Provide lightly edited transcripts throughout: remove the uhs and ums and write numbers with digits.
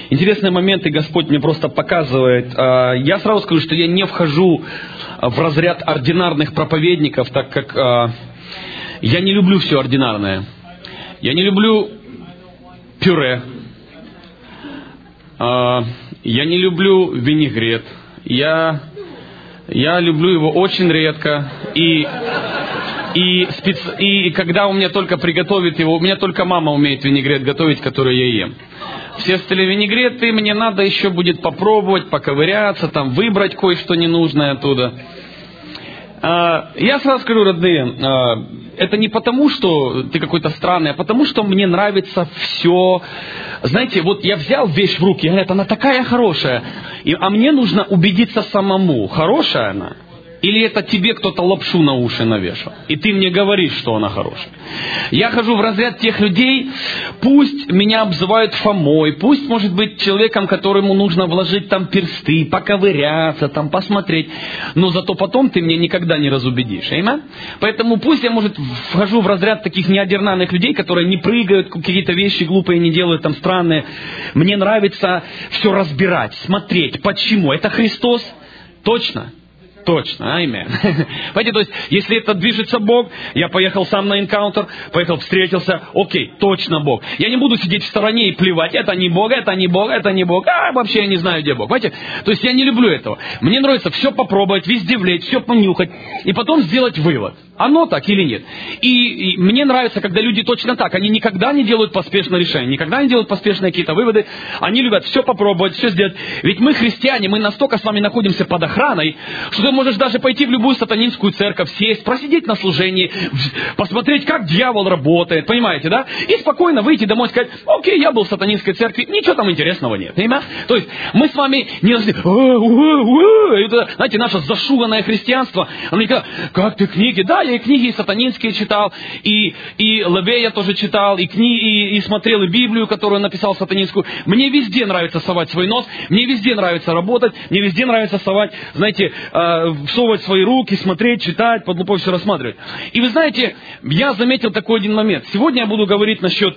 интересные моменты Господь мне просто показывает. Я сразу скажу, что я не вхожу в разряд ординарных проповедников, так как я не люблю все ординарное. Я не люблю пюре. Я не люблю винегрет. Я люблю его очень редко. И когда у меня только приготовит его, у меня только мама умеет винегрет готовить, который я ем. Все остальные винегреты мне надо еще будет попробовать, поковыряться, там выбрать кое-что ненужное оттуда. Я сразу скажу, родные, это не потому, что ты какой-то странный, а потому, что мне нравится все. Знаете, вот я взял вещь в руки, говорят, она такая хорошая, а мне нужно убедиться самому, хорошая она. Или это тебе кто-то лапшу на уши навешал, и ты мне говоришь, что она хорошая. Я хожу в разряд тех людей, пусть меня обзывают Фомой, пусть, может быть, человеком, которому нужно вложить там персты, поковыряться, там посмотреть, но зато потом ты меня никогда не разубедишь. Аминь? Поэтому пусть я, может, вхожу в разряд таких неординарных людей, которые не прыгают, какие-то вещи глупые не делают, там странные. Мне нравится все разбирать, смотреть, почему. Это Христос? Точно? Точно, аминь. Понимаете, то есть, если это движется Бог, я поехал сам на энкаунтер, поехал, встретился, окей, точно Бог. Я не буду сидеть в стороне и плевать, это не Бог, это не Бог, это не Бог, вообще я не знаю, где Бог. Понимаете, то есть, я не люблю этого. Мне нравится все попробовать, везде влезть, все понюхать, и потом сделать вывод. Оно так или нет. И мне нравится, когда люди точно так. Они никогда не делают поспешное решение, никогда не делают поспешные какие-то выводы. Они любят все попробовать, все сделать. Ведь мы христиане, мы настолько с вами находимся под охраной, что ты можешь даже пойти в любую сатанинскую церковь, сесть, просидеть на служении, посмотреть, как дьявол работает, понимаете, да? И спокойно выйти домой и сказать, окей, я был в сатанинской церкви, ничего там интересного нет. Понимаете? То есть мы с вами не знаете, наше зашуганное христианство, оно никогда, как ты книги, да, я и книги сатанинские читал, и Левея я тоже читал, и смотрел и Библию, которую написал сатанинскую. Мне везде нравится совать свой нос, мне везде нравится работать, мне везде нравится совать, знаете, всовывать свои руки, смотреть, читать, под лупой все рассматривать. И вы знаете, я заметил такой один момент. Сегодня я буду говорить насчет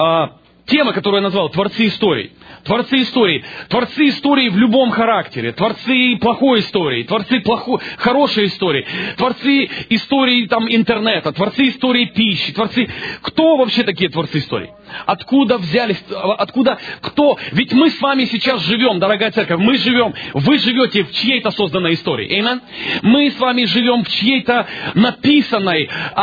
темы, которую я назвал «Творцы историй». Творцы истории. Творцы истории в любом характере. Творцы плохой истории. Творцы хорошей истории. Творцы истории там, интернета. Творцы истории пищи. Творцы... Кто вообще такие творцы историй? Откуда взялись? Кто? Ведь мы с вами сейчас живем, дорогая церковь. Мы живем. Вы живете в чьей-то созданной истории. Аминь? Мы с вами живем в чьей-то написанной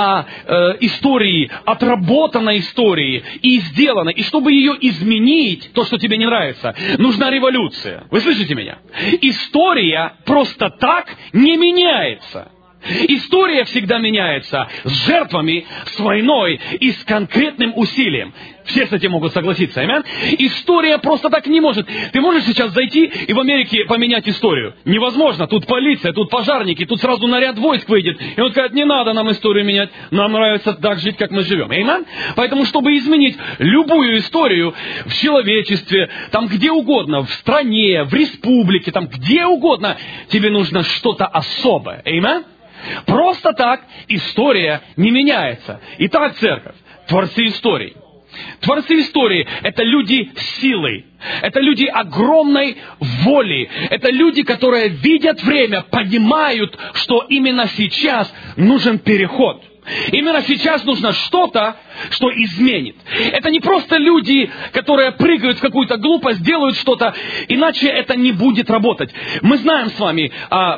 истории, отработанной истории и сделанной. И чтобы ее изменить, то, что тебе не нравится, нужна революция. Вы слышите меня? История просто так не меняется. История всегда меняется с жертвами, с войной и с конкретным усилием. Все с этим могут согласиться, аминь? История просто так не может. Ты можешь сейчас зайти и в Америке поменять историю? Невозможно. Тут полиция, тут пожарники, тут сразу наряд войск выйдет. И он скажет, не надо нам историю менять. Нам нравится так жить, как мы живем. Аминь? Поэтому, чтобы изменить любую историю в человечестве, там где угодно, в стране, в республике, там где угодно, тебе нужно что-то особое. Аминь? Просто так история не меняется. Итак, церковь, творцы историй. Творцы истории – это люди силы, это люди огромной воли, это люди, которые видят время, понимают, что именно сейчас нужен переход. Именно сейчас нужно что-то, что изменит. Это не просто люди, которые прыгают в какую-то глупость, делают что-то, иначе это не будет работать. Мы знаем с вами,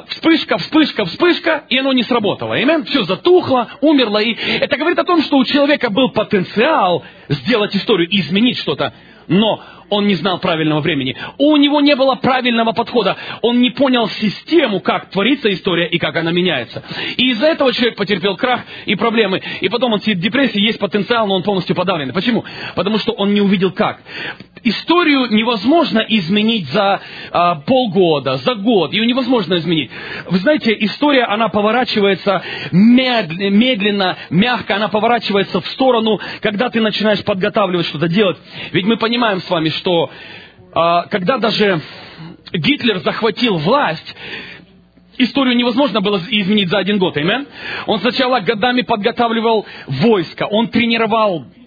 вспышка, и оно не сработало. Аминь? Все затухло, умерло. И это говорит о том, что у человека был потенциал сделать историю, изменить что-то, но он не знал правильного времени. У него не было правильного подхода. Он не понял систему, как творится история и как она меняется. И из-за этого человек потерпел крах и проблемы. И потом он сидит в депрессии, есть потенциал, но он полностью подавлен. Почему? Потому что он не увидел как. Историю невозможно изменить за полгода, за год. Ее невозможно изменить. Вы знаете, история, она поворачивается медленно, мягко. Она поворачивается в сторону, когда ты начинаешь подготавливать что-то делать. Ведь мы понимаем с вами, что когда даже Гитлер захватил власть, историю невозможно было изменить за один год. Аминь? Он сначала годами подготавливал войско, он тренировал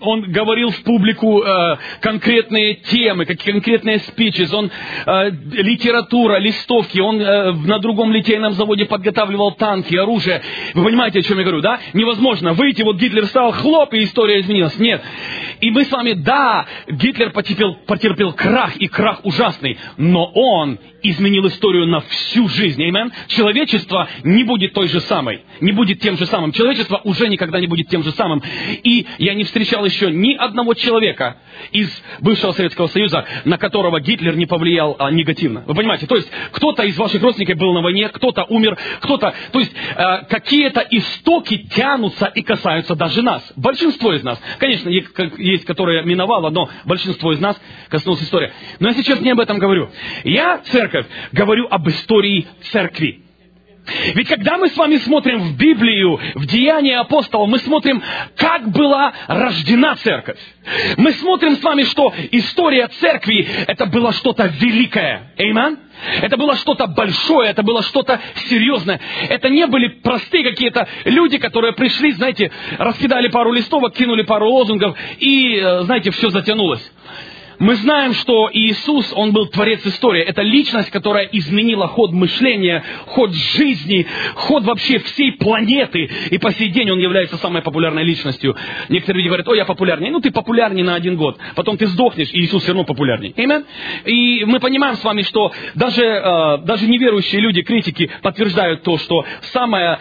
он говорил в публику конкретные темы, конкретные спичи, литература, листовки, он на другом литейном заводе подготавливал танки, оружие. Вы понимаете, о чем я говорю, да? Невозможно выйти, вот Гитлер стал, хлоп, и история изменилась. Нет. И мы с вами, да, Гитлер потерпел крах, и крах ужасный, но он изменил историю на всю жизнь. Аминь. Человечество не будет той же самой, не будет тем же самым. Человечество уже никогда не будет тем же самым. И я не встречал еще ни одного человека из бывшего Советского Союза, на которого Гитлер не повлиял негативно. Вы понимаете? То есть, кто-то из ваших родственников был на войне, кто-то умер, кто-то... То есть, какие-то истоки тянутся и касаются даже нас. Большинство из нас. Конечно, есть, которые миновало, но большинство из нас коснулась история. Но я сейчас не об этом говорю. Я, церковь, говорю об истории церкви. Ведь когда мы с вами смотрим в Библию, в Деяния апостолов, мы смотрим, как была рождена церковь. Мы смотрим с вами, что история церкви — это было что-то великое. Аминь. Это было что-то большое, это было что-то серьезное. Это не были простые какие-то люди, которые пришли, знаете, раскидали пару листовок, кинули пару лозунгов, и, знаете, все затянулось. Мы знаем, что Иисус, Он был творец истории. Это личность, которая изменила ход мышления, ход жизни, ход вообще всей планеты. И по сей день Он является самой популярной личностью. Некоторые люди говорят: о, я популярнее. Ну, ты популярнее на 1 год. Потом ты сдохнешь, и Иисус все равно популярнее. Аминь. И мы понимаем с вами, что даже неверующие люди, критики, подтверждают то, что самая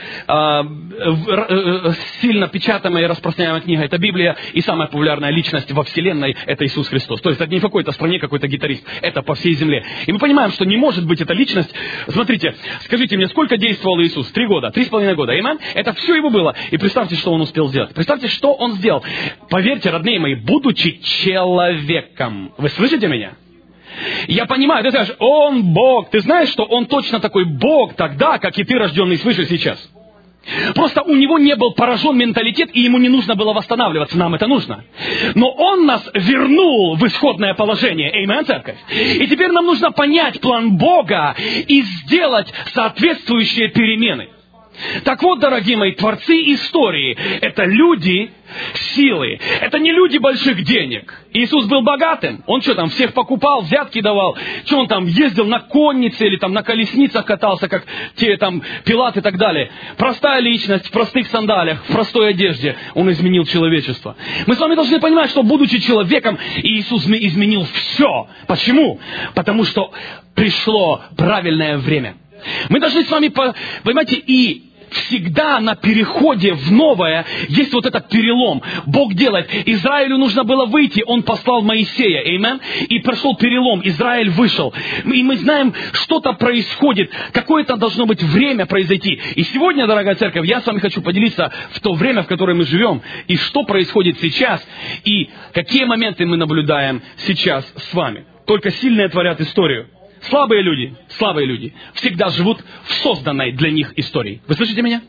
сильно печатаемая и распространяемая книга — это Библия, и самая популярная личность во Вселенной — это Иисус Христос. То есть не в какой-то стране какой-то гитарист. Это по всей земле. И мы понимаем, что не может быть эта личность. Смотрите, скажите мне, сколько действовал Иисус? 3 года, 3,5 года. Аминь? Это все его было. И представьте, что он успел сделать. Представьте, что он сделал. Поверьте, родные мои, будучи человеком. Вы слышите меня? Я понимаю, ты скажешь: он Бог. Ты знаешь, что он точно такой Бог тогда, как и ты, рожденный свыше, сейчас. Просто у него не был поражен менталитет, и ему не нужно было восстанавливаться. Нам это нужно. Но он нас вернул в исходное положение. Аминь, церковь. И теперь нам нужно понять план Бога и сделать соответствующие перемены. Так вот, дорогие мои, творцы истории — это люди силы. Это не люди больших денег. Иисус был богатым. Он что там, всех покупал, взятки давал? Что он там, ездил на коннице или там на колесницах катался, как те там Пилат и так далее? Простая личность, в простых сандалиях, в простой одежде. Он изменил человечество. Мы с вами должны понимать, что, будучи человеком, Иисус изменил все. Почему? Потому что пришло правильное время. Мы должны с вами, понимаете, и всегда на переходе в новое есть вот этот перелом. Бог делает. Израилю нужно было выйти, Он послал Моисея. Аминь. И прошел перелом. Израиль вышел. И мы знаем, что-то происходит. Какое-то должно быть время произойти. И сегодня, дорогая церковь, я с вами хочу поделиться в то время, в которое мы живем, и что происходит сейчас, и какие моменты мы наблюдаем сейчас с вами. Только сильные творят историю. Слабые люди всегда живут в созданной для них истории. Вы слышите меня?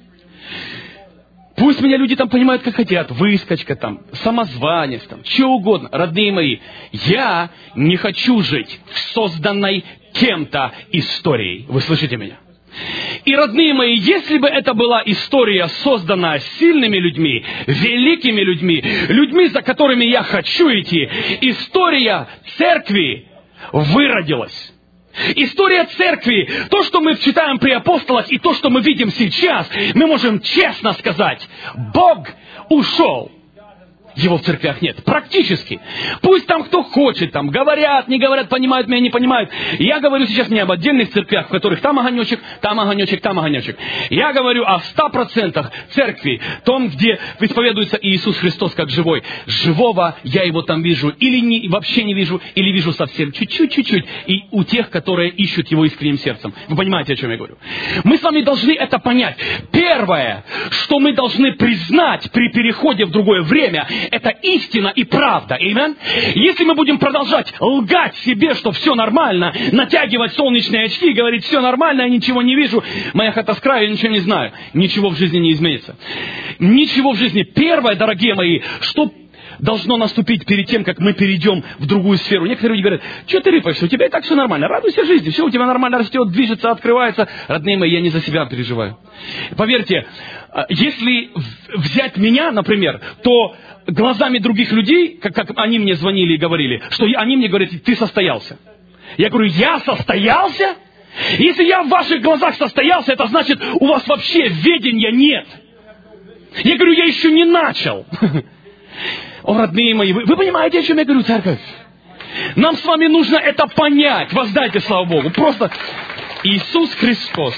Пусть меня люди там понимают, как хотят. Выскочка там, самозванец там, что угодно. Родные мои, я не хочу жить в созданной кем-то историей. Вы слышите меня? И, родные мои, если бы это была история, созданная сильными людьми, великими людьми, людьми, за которыми я хочу идти, история церкви выродилась. История церкви, то, что мы читаем при апостолах, и то, что мы видим сейчас, мы можем честно сказать: Бог ушел. Его в церквях нет. Практически. Пусть там кто хочет, там говорят, не говорят, понимают меня, не понимают. Я говорю сейчас не об отдельных церквях, в которых там огонечек, там огонечек, там огонечек. Я говорю о 100% церкви, том, где исповедуется Иисус Христос как живой. Живого я его там вижу, или вообще не вижу, или вижу совсем чуть-чуть. И у тех, которые ищут его искренним сердцем. Вы понимаете, о чем я говорю? Мы с вами должны это понять. Первое, что мы должны признать при переходе в другое время, это истина и правда. Аминь. Если мы будем продолжать лгать себе, что все нормально, натягивать солнечные очки и говорить: все нормально, я ничего не вижу, моя хата с краю, я ничего не знаю, ничего в жизни не изменится. Ничего в жизни. Первое, дорогие мои, что должно наступить перед тем, как мы перейдем в другую сферу. Некоторые люди говорят, что ты рыпаешься, у тебя и так все нормально, радуйся жизни, все у тебя нормально растет, движется, открывается. Родные мои, я не за себя переживаю. Поверьте, если взять меня, например, то глазами других людей, как они мне звонили и говорили, что они мне говорят, ты состоялся. Я говорю, я состоялся? Если я в ваших глазах состоялся, это значит, у вас вообще ведения нет. Я говорю, я еще не начал. О, родные мои, вы понимаете, о чем я говорю, церковь? Нам с вами нужно это понять. Воздайте, слава Богу. Просто Иисус Христос.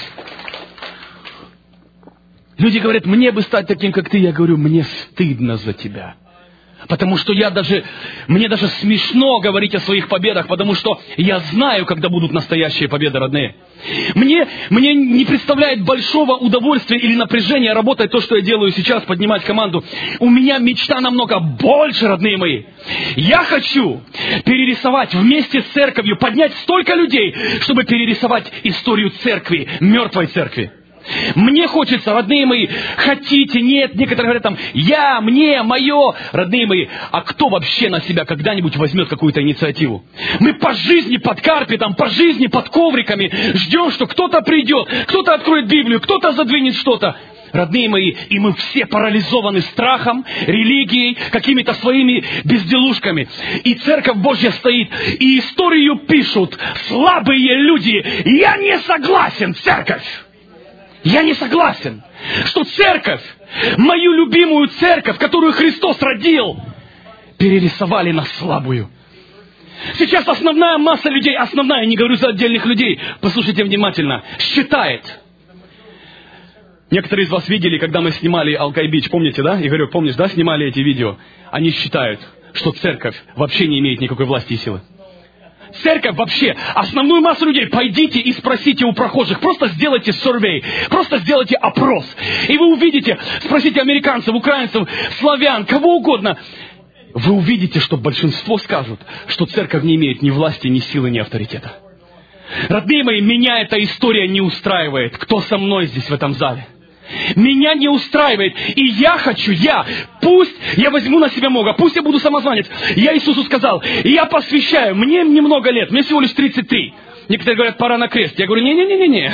Люди говорят, мне бы стать таким, как ты. Я говорю, мне стыдно за тебя. Потому что мне даже смешно говорить о своих победах, потому что я знаю, когда будут настоящие победы, родные. Мне не представляет большого удовольствия или напряжения работать то, что я делаю сейчас, поднимать команду. У меня мечта намного больше, родные мои. Я хочу перерисовать вместе с церковью, поднять столько людей, чтобы перерисовать историю церкви, мертвой церкви. Мне хочется, родные мои, хотите, нет, некоторые говорят там, я, мне, мое, родные мои, а кто вообще на себя когда-нибудь возьмет какую-то инициативу? Мы по жизни под карпетом, по жизни под ковриками ждем, что кто-то придет, кто-то откроет Библию, кто-то задвинет что-то. Родные мои, и мы все парализованы страхом, религией, какими-то своими безделушками. И Церковь Божья стоит, и историю пишут слабые люди. Я не согласен, церковь! Я не согласен, что церковь, мою любимую церковь, которую Христос родил, перерисовали на слабую. Сейчас основная масса людей, основная, не говорю за отдельных людей, послушайте внимательно, считает. Некоторые из вас видели, когда мы снимали Алкай-Бич, помните, да? Игорек, помнишь, да, снимали эти видео? Они считают, что церковь вообще не имеет никакой власти и силы. Церковь вообще, основную массу людей, пойдите и спросите у прохожих, просто сделайте сурвей, просто сделайте опрос. И вы увидите, спросите американцев, украинцев, славян, кого угодно. Вы увидите, что большинство скажут, что церковь не имеет ни власти, ни силы, ни авторитета. Родные мои, меня эта история не устраивает. Кто со мной здесь в этом зале? Меня не устраивает. И я хочу, пусть я возьму на себя много, пусть я буду самозванец. Я Иисусу сказал, я посвящаю, мне немного лет, мне всего лишь 33. Некоторые говорят, пора на крест. Я говорю, не-не-не-не.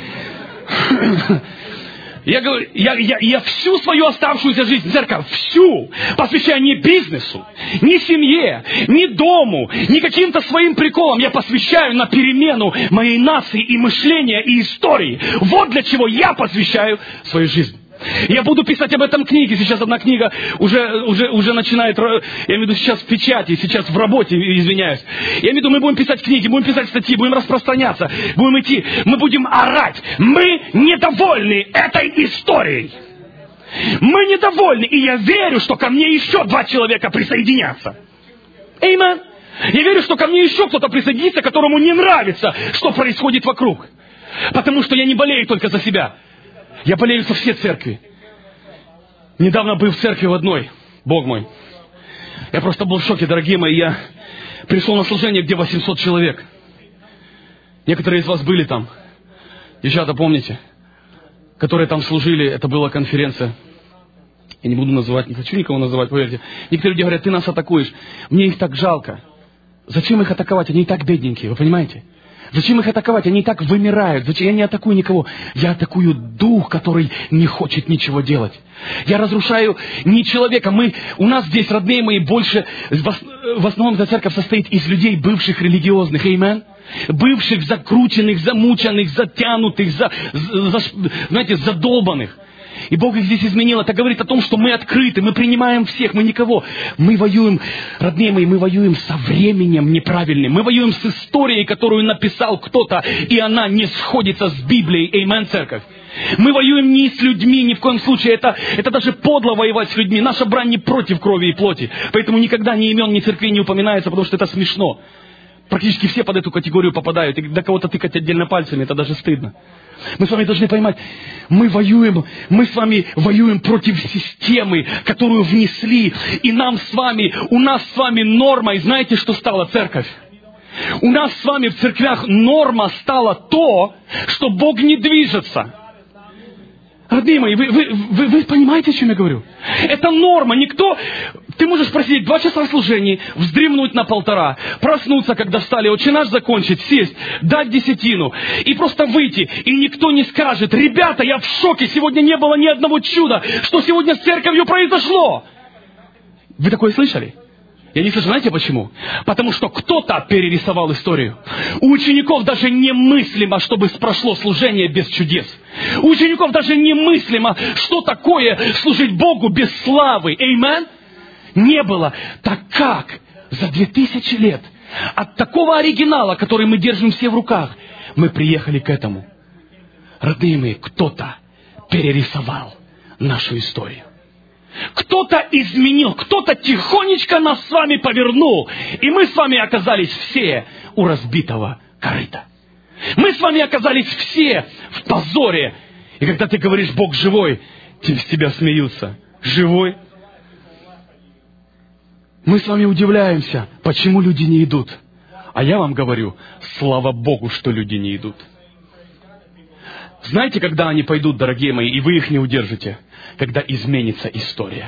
Я говорю, я всю свою оставшуюся жизнь, церковь, всю, посвящаю не бизнесу, не семье, не дому, не каким-то своим приколам. Я посвящаю на перемену моей нации и мышления, и истории. Вот для чего я посвящаю свою жизнь. Я буду писать об этом книги. Сейчас одна книга уже начинает, я имею в виду сейчас в печати, сейчас в работе, извиняюсь. Я имею в виду, мы будем писать книги, будем писать статьи, будем распространяться, будем идти, мы будем орать. Мы недовольны этой историей. Мы недовольны, и я верю, что ко мне еще 2 человека присоединятся. Аминь. Я верю, что ко мне еще кто-то присоединится, которому не нравится, что происходит вокруг. Потому что я не болею только за себя. Я болею со всей церкви. Недавно был в церкви в одной, Бог мой. Я просто был в шоке, дорогие мои. Я пришел на служение, где 800 человек. Некоторые из вас были там. Девчата, помните? Которые там служили, это была конференция. Я не буду называть, не хочу никого называть, поверьте. Некоторые люди говорят, ты нас атакуешь. Мне их так жалко. Зачем их атаковать? Они и так бедненькие, вы понимаете? Зачем их атаковать? Они и так вымирают. Зачем? Я не атакую никого. Я атакую дух, который не хочет ничего делать. Я разрушаю не человека. У нас здесь, родные мои, больше... В основном эта церковь состоит из людей, бывших религиозных. Аминь. Бывших, закрученных, замученных, затянутых, знаете, задолбанных. И Бог их здесь изменил. Это говорит о том, что мы открыты, мы принимаем всех, мы никого. Мы воюем, родные мои, мы воюем со временем неправильным. Мы воюем с историей, которую написал кто-то, и она не сходится с Библией. Аминь, церковь. Мы воюем не с людьми, ни в коем случае. Это даже подло воевать с людьми. Наша брань не против крови и плоти. Поэтому никогда ни имен, ни церквей не упоминается, потому что это смешно. Практически все под эту категорию попадают. И до кого-то тыкать отдельно пальцами, это даже стыдно. Мы с вами должны понимать, мы с вами воюем против системы, которую внесли. И у нас с вами нормой, знаете, что стала церковь? У нас с вами в церквях норма стала то, что Бог не движется. Родные мои, вы понимаете, о чем я говорю? Это норма. Никто Ты можешь просидеть 2 часа служений, вздремнуть на 1,5, проснуться, когда встали, «Отче наш» закончить, сесть, дать десятину и просто выйти. И никто не скажет: ребята, я в шоке, сегодня не было ни одного чуда, что сегодня с церковью произошло. Вы такое слышали? Я не слышу, знаете почему? Потому что кто-то перерисовал историю. У учеников даже немыслимо, чтобы прошло служение без чудес. У учеников даже немыслимо, что такое служить Богу без славы. Аминь? Не было. Так как за 2000 лет от такого оригинала, который мы держим все в руках, мы приехали к этому? Родные мои, кто-то перерисовал нашу историю. Кто-то изменил, кто-то тихонечко нас с вами повернул, и мы с вами оказались все у разбитого корыта. Мы с вами оказались все в позоре. И когда ты говоришь: Бог живой, с тебя смеются. Живой? Мы с вами удивляемся, почему люди не идут. А я вам говорю, слава Богу, что люди не идут. Знаете, когда они пойдут, дорогие мои, и вы их не удержите? Когда изменится история.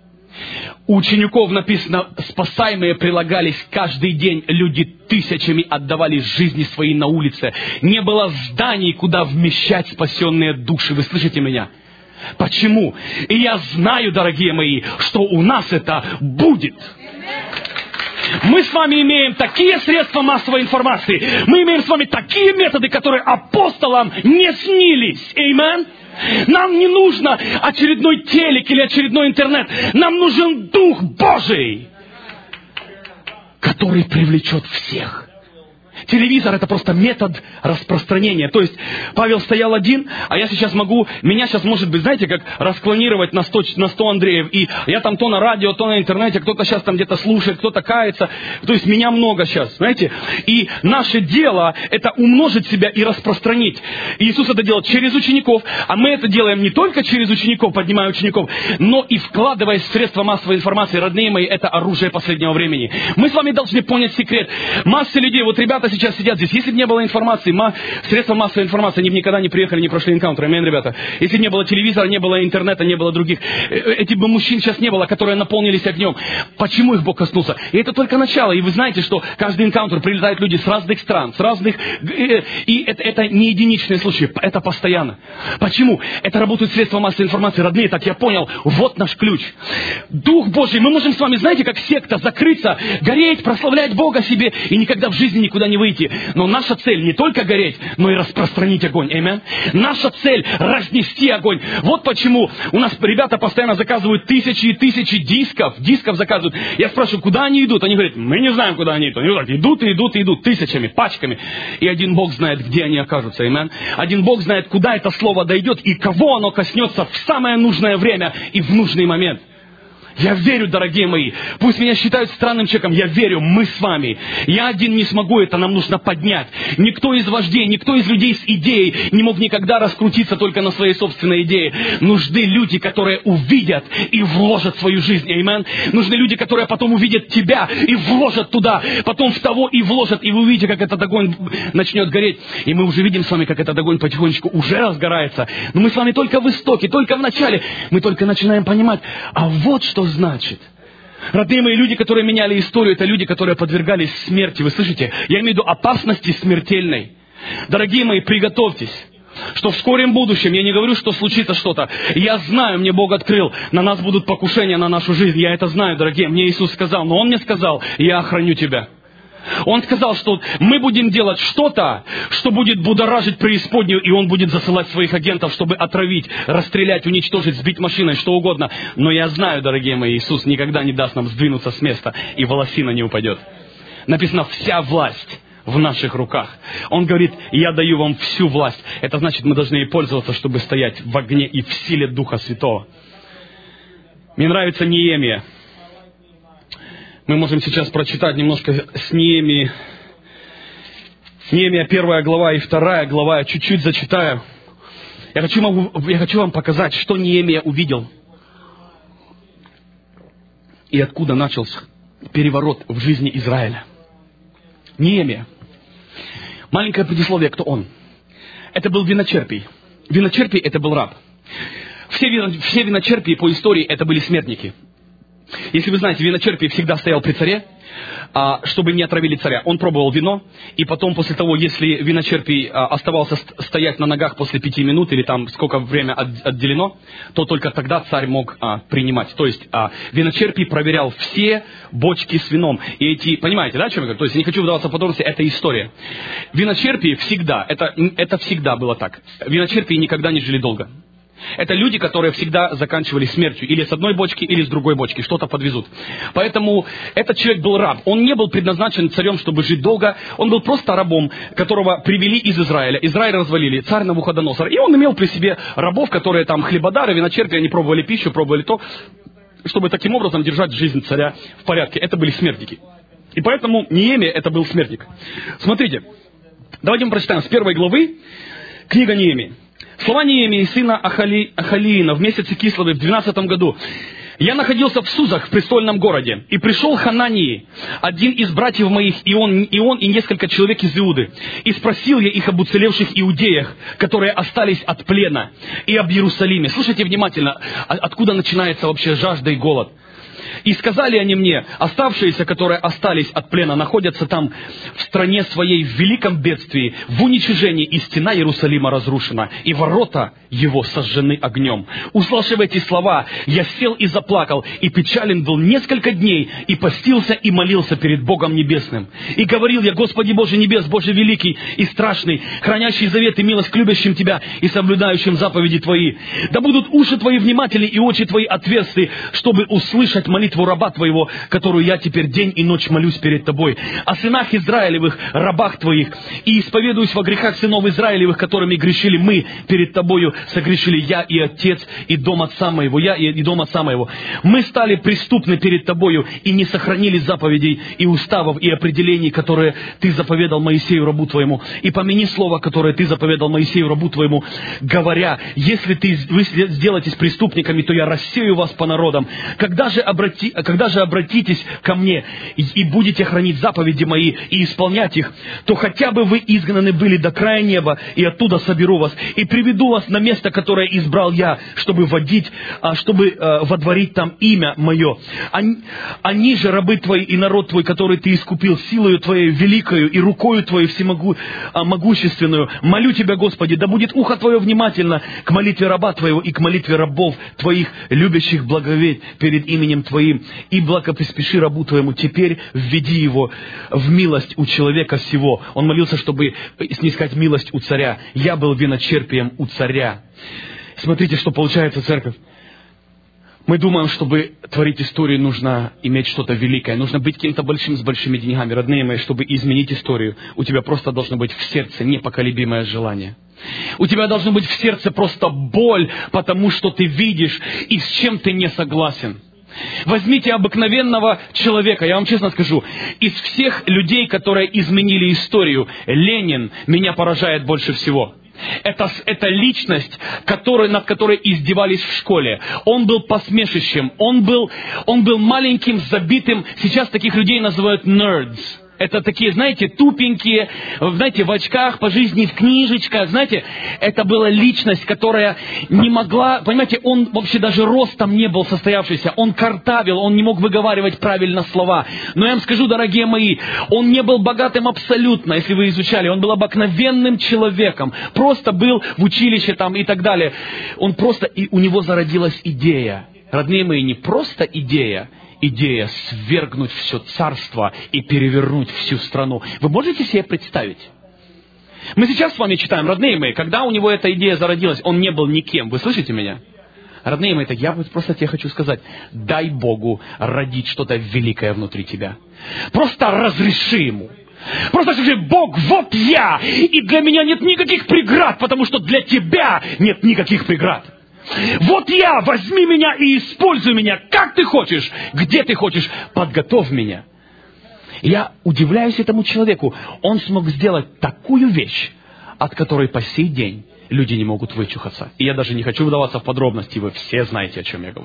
У учеников написано: спасаемые прилагались каждый день, люди тысячами отдавали жизни свои на улице. Не было зданий, куда вмещать спасенные души. Вы слышите меня? Почему? И я знаю, дорогие мои, что у нас это будет. Мы с вами имеем такие средства массовой информации. Мы имеем с вами такие методы, которые апостолам не снились. Аминь. Нам не нужно очередной телек или очередной интернет. Нам нужен Дух Божий, который привлечет всех. Телевизор — это просто метод распространения. То есть Павел стоял один, а я сейчас могу... Меня сейчас, может быть, знаете, как расклонировать на 100 Андреев. И я там то на радио, то на интернете, кто-то сейчас там где-то слушает, кто-то кается. То есть меня много сейчас, знаете. И наше дело — это умножить себя и распространить. И Иисус это делает через учеников. А мы это делаем не только через учеников, поднимая учеников, но и вкладываясь в средства массовой информации. Родные мои, это оружие последнего времени. Мы с вами должны понять секрет. Масса людей, вот ребята сейчас сидят здесь. Если бы не было информации, средства массовой информации, они бы никогда не приехали, не прошли энкаунтер. Аминь, ребята. Если бы не было телевизора, не было интернета, не было других. Этих бы мужчин сейчас не было, которые наполнились огнем. Почему их Бог коснулся? И это только начало. И вы знаете, что каждый энкаунтер прилетают люди с разных стран, с разных... И это не единичные случаи, это постоянно. Почему? Это работают средства массовой информации. Родные, так я понял, вот наш ключ. Дух Божий. Мы можем с вами, знаете, как секта, закрыться, гореть, прославлять Бога себе и никогда в жизни никуда не выйти. Но наша цель не только гореть, но и распространить огонь. Аминь. Наша цель — разнести огонь. Вот почему у нас ребята постоянно заказывают тысячи и тысячи дисков заказывают. Я спрашиваю, куда они идут? Они говорят, мы не знаем, куда они идут. Они идут тысячами, пачками. И один Бог знает, где они окажутся. Аминь. Один Бог знает, куда это слово дойдет и кого оно коснется в самое нужное время и в нужный момент. Я верю, дорогие мои. Пусть меня считают странным человеком. Я верю, мы с вами. Я один не смогу это, нам нужно поднять. Никто из вождей, никто из людей с идеей не мог никогда раскрутиться только на своей собственной идее. Нужны люди, которые увидят и вложат свою жизнь. Аминь. Нужны люди, которые потом увидят тебя и вложат туда. Потом в того и вложат. И вы увидите, как этот огонь начнет гореть. И мы уже видим с вами, как этот огонь потихонечку уже разгорается. Но мы с вами только в истоке, только в начале. Мы только начинаем понимать, а вот что значит. Родные мои, люди, которые меняли историю, это люди, которые подвергались смерти. Вы слышите? Я имею в виду опасности смертельной. Дорогие мои, приготовьтесь, что в скором будущем, я не говорю, что случится что-то. Я знаю, мне Бог открыл, на нас будут покушения на нашу жизнь. Я это знаю, дорогие. Мне Иисус сказал, но Он мне сказал, я охраню тебя. Он сказал, что мы будем делать что-то, что будет будоражить преисподнюю, и Он будет засылать своих агентов, чтобы отравить, расстрелять, уничтожить, сбить машиной, что угодно. Но я знаю, дорогие мои, Иисус никогда не даст нам сдвинуться с места, и волосина не упадет. Написано, вся власть в наших руках. Он говорит, я даю вам всю власть. Это значит, мы должны ей пользоваться, чтобы стоять в огне и в силе Духа Святого. Мне нравится Неемия. Мы можем сейчас прочитать немножко с Неемии. Неемия 1 глава и 2 глава. Я чуть-чуть зачитаю. Я хочу вам показать, что Неемия увидел. И откуда начался переворот в жизни Израиля. Неемия. Маленькое предисловие, кто он. Это был виночерпий. Виночерпий — это был раб. Все виночерпии по истории — это были смертники. Если вы знаете, виночерпий всегда стоял при царе, чтобы не отравили царя. Он пробовал вино, и потом, после того, если виночерпий оставался стоять на ногах после 5 минут, или там сколько время отделено, то только тогда царь мог принимать. То есть виночерпий проверял все бочки с вином. И понимаете, да, о чем я говорю? То есть я не хочу вдаваться в подробности, это история. Виночерпии всегда, это всегда было так. Виночерпии никогда не жили долго. Это люди, которые всегда заканчивали смертью. Или с одной бочки, или с другой бочки. Что-то подвезут. Поэтому этот человек был раб. Он не был предназначен царем, чтобы жить долго. Он был просто рабом, которого привели из Израиля. Израиль развалили. Царь Навуходоносор. И он имел при себе рабов, которые там хлебодары, виночерпии. Они пробовали пищу, пробовали то, чтобы таким образом держать жизнь царя в порядке. Это были смертники. И поэтому Неемия это был смертник. Смотрите. Давайте мы прочитаем с 1 главы. Книга Неемии. Слова Неемии, сына Ахалиина, в месяце Кисловы, в 12 году. «Я находился в Сузах, в престольном городе, и пришел Ханании, один из братьев моих, и он, и несколько человек из Иуды. И спросил я их об уцелевших иудеях, которые остались от плена, и об Иерусалиме». Слушайте внимательно, откуда начинается вообще жажда и голод. «И сказали они мне, оставшиеся, которые остались от плена, находятся там в стране своей в великом бедствии, в уничижении, и стена Иерусалима разрушена, и ворота его сожжены огнем. Услышав эти слова, я сел и заплакал, и печален был несколько дней, и постился и молился перед Богом Небесным. И говорил я: Господи Боже небес, Боже великий и страшный, хранящий завет и милость к любящим Тебя и соблюдающим заповеди Твои. Да будут уши Твои внимательны и очи Твои отверсты, чтобы услышать молитву раба Твоего, которую я теперь день и ночь молюсь перед Тобой, о сынах Израилевых, рабах Твоих, и исповедуюсь во грехах сынов Израилевых, которыми грешили мы перед Тобою, согрешили я и отец, и дом отца моего, я и дом отца моего. Мы стали преступны перед Тобою, и не сохранили заповедей, и уставов, и определений, которые Ты заповедал Моисею, рабу Твоему. И помяни слово, которое Ты заповедал Моисею, рабу Твоему, говоря: если вы сделаетесь преступниками, то я рассею вас по народам. Когда же обратитесь ко мне и будете хранить заповеди мои и исполнять их, то хотя бы вы изгнаны были до края неба, и оттуда соберу вас, и приведу вас на место, которое избрал я, чтобы водворить там имя мое. Они же рабы Твои и народ Твой, который Ты искупил силою Твоей великою и рукою Твоей могущественную. Молю Тебя, Господи, да будет ухо Твое внимательно к молитве раба Твоего и к молитве рабов Твоих, любящих благовесть перед именем Твоим. И благоприспеши рабу Твоему, теперь введи его в милость у человека сего». Он молился, чтобы снискать милость у царя. «Я был виночерпием у царя». Смотрите, что получается, церковь. Мы думаем, чтобы творить историю, нужно иметь что-то великое. Нужно быть кем-то большим, с большими деньгами. Родные мои, чтобы изменить историю, у тебя просто должно быть в сердце непоколебимое желание. У тебя должно быть в сердце просто боль, потому что ты видишь и с чем ты не согласен. Возьмите обыкновенного человека, я вам честно скажу, из всех людей, которые изменили историю, Ленин меня поражает больше всего. Это личность, над которой издевались в школе. Он был посмешищем, он был маленьким, забитым. Сейчас таких людей называют nerds. Это такие, знаете, тупенькие, знаете, в очках, по жизни в книжечках, знаете. Это была личность, которая не могла, понимаете, он вообще даже ростом не был состоявшийся. Он картавил, он не мог выговаривать правильно слова. Но я вам скажу, дорогие мои, он не был богатым абсолютно, если вы изучали. Он был обыкновенным человеком. Просто был в училище там и так далее. И у него зародилась идея. Родные мои, не просто идея свергнуть все царство и перевернуть всю страну. Вы можете себе представить? Мы сейчас с вами читаем, родные мои, когда у него эта идея зародилась, он не был никем. Вы слышите меня? Родные мои, я просто тебе хочу сказать, дай Богу родить что-то великое внутри тебя. Просто разреши Ему. Просто скажи: Бог, вот я, и для меня нет никаких преград, потому что для Тебя нет никаких преград. Вот я, возьми меня и используй меня, как ты хочешь, где ты хочешь, подготовь меня. Я удивляюсь этому человеку. Он смог сделать такую вещь, от которой по сей день люди не могут вычухаться. И я даже не хочу вдаваться в подробности, вы все знаете, о чем я говорю.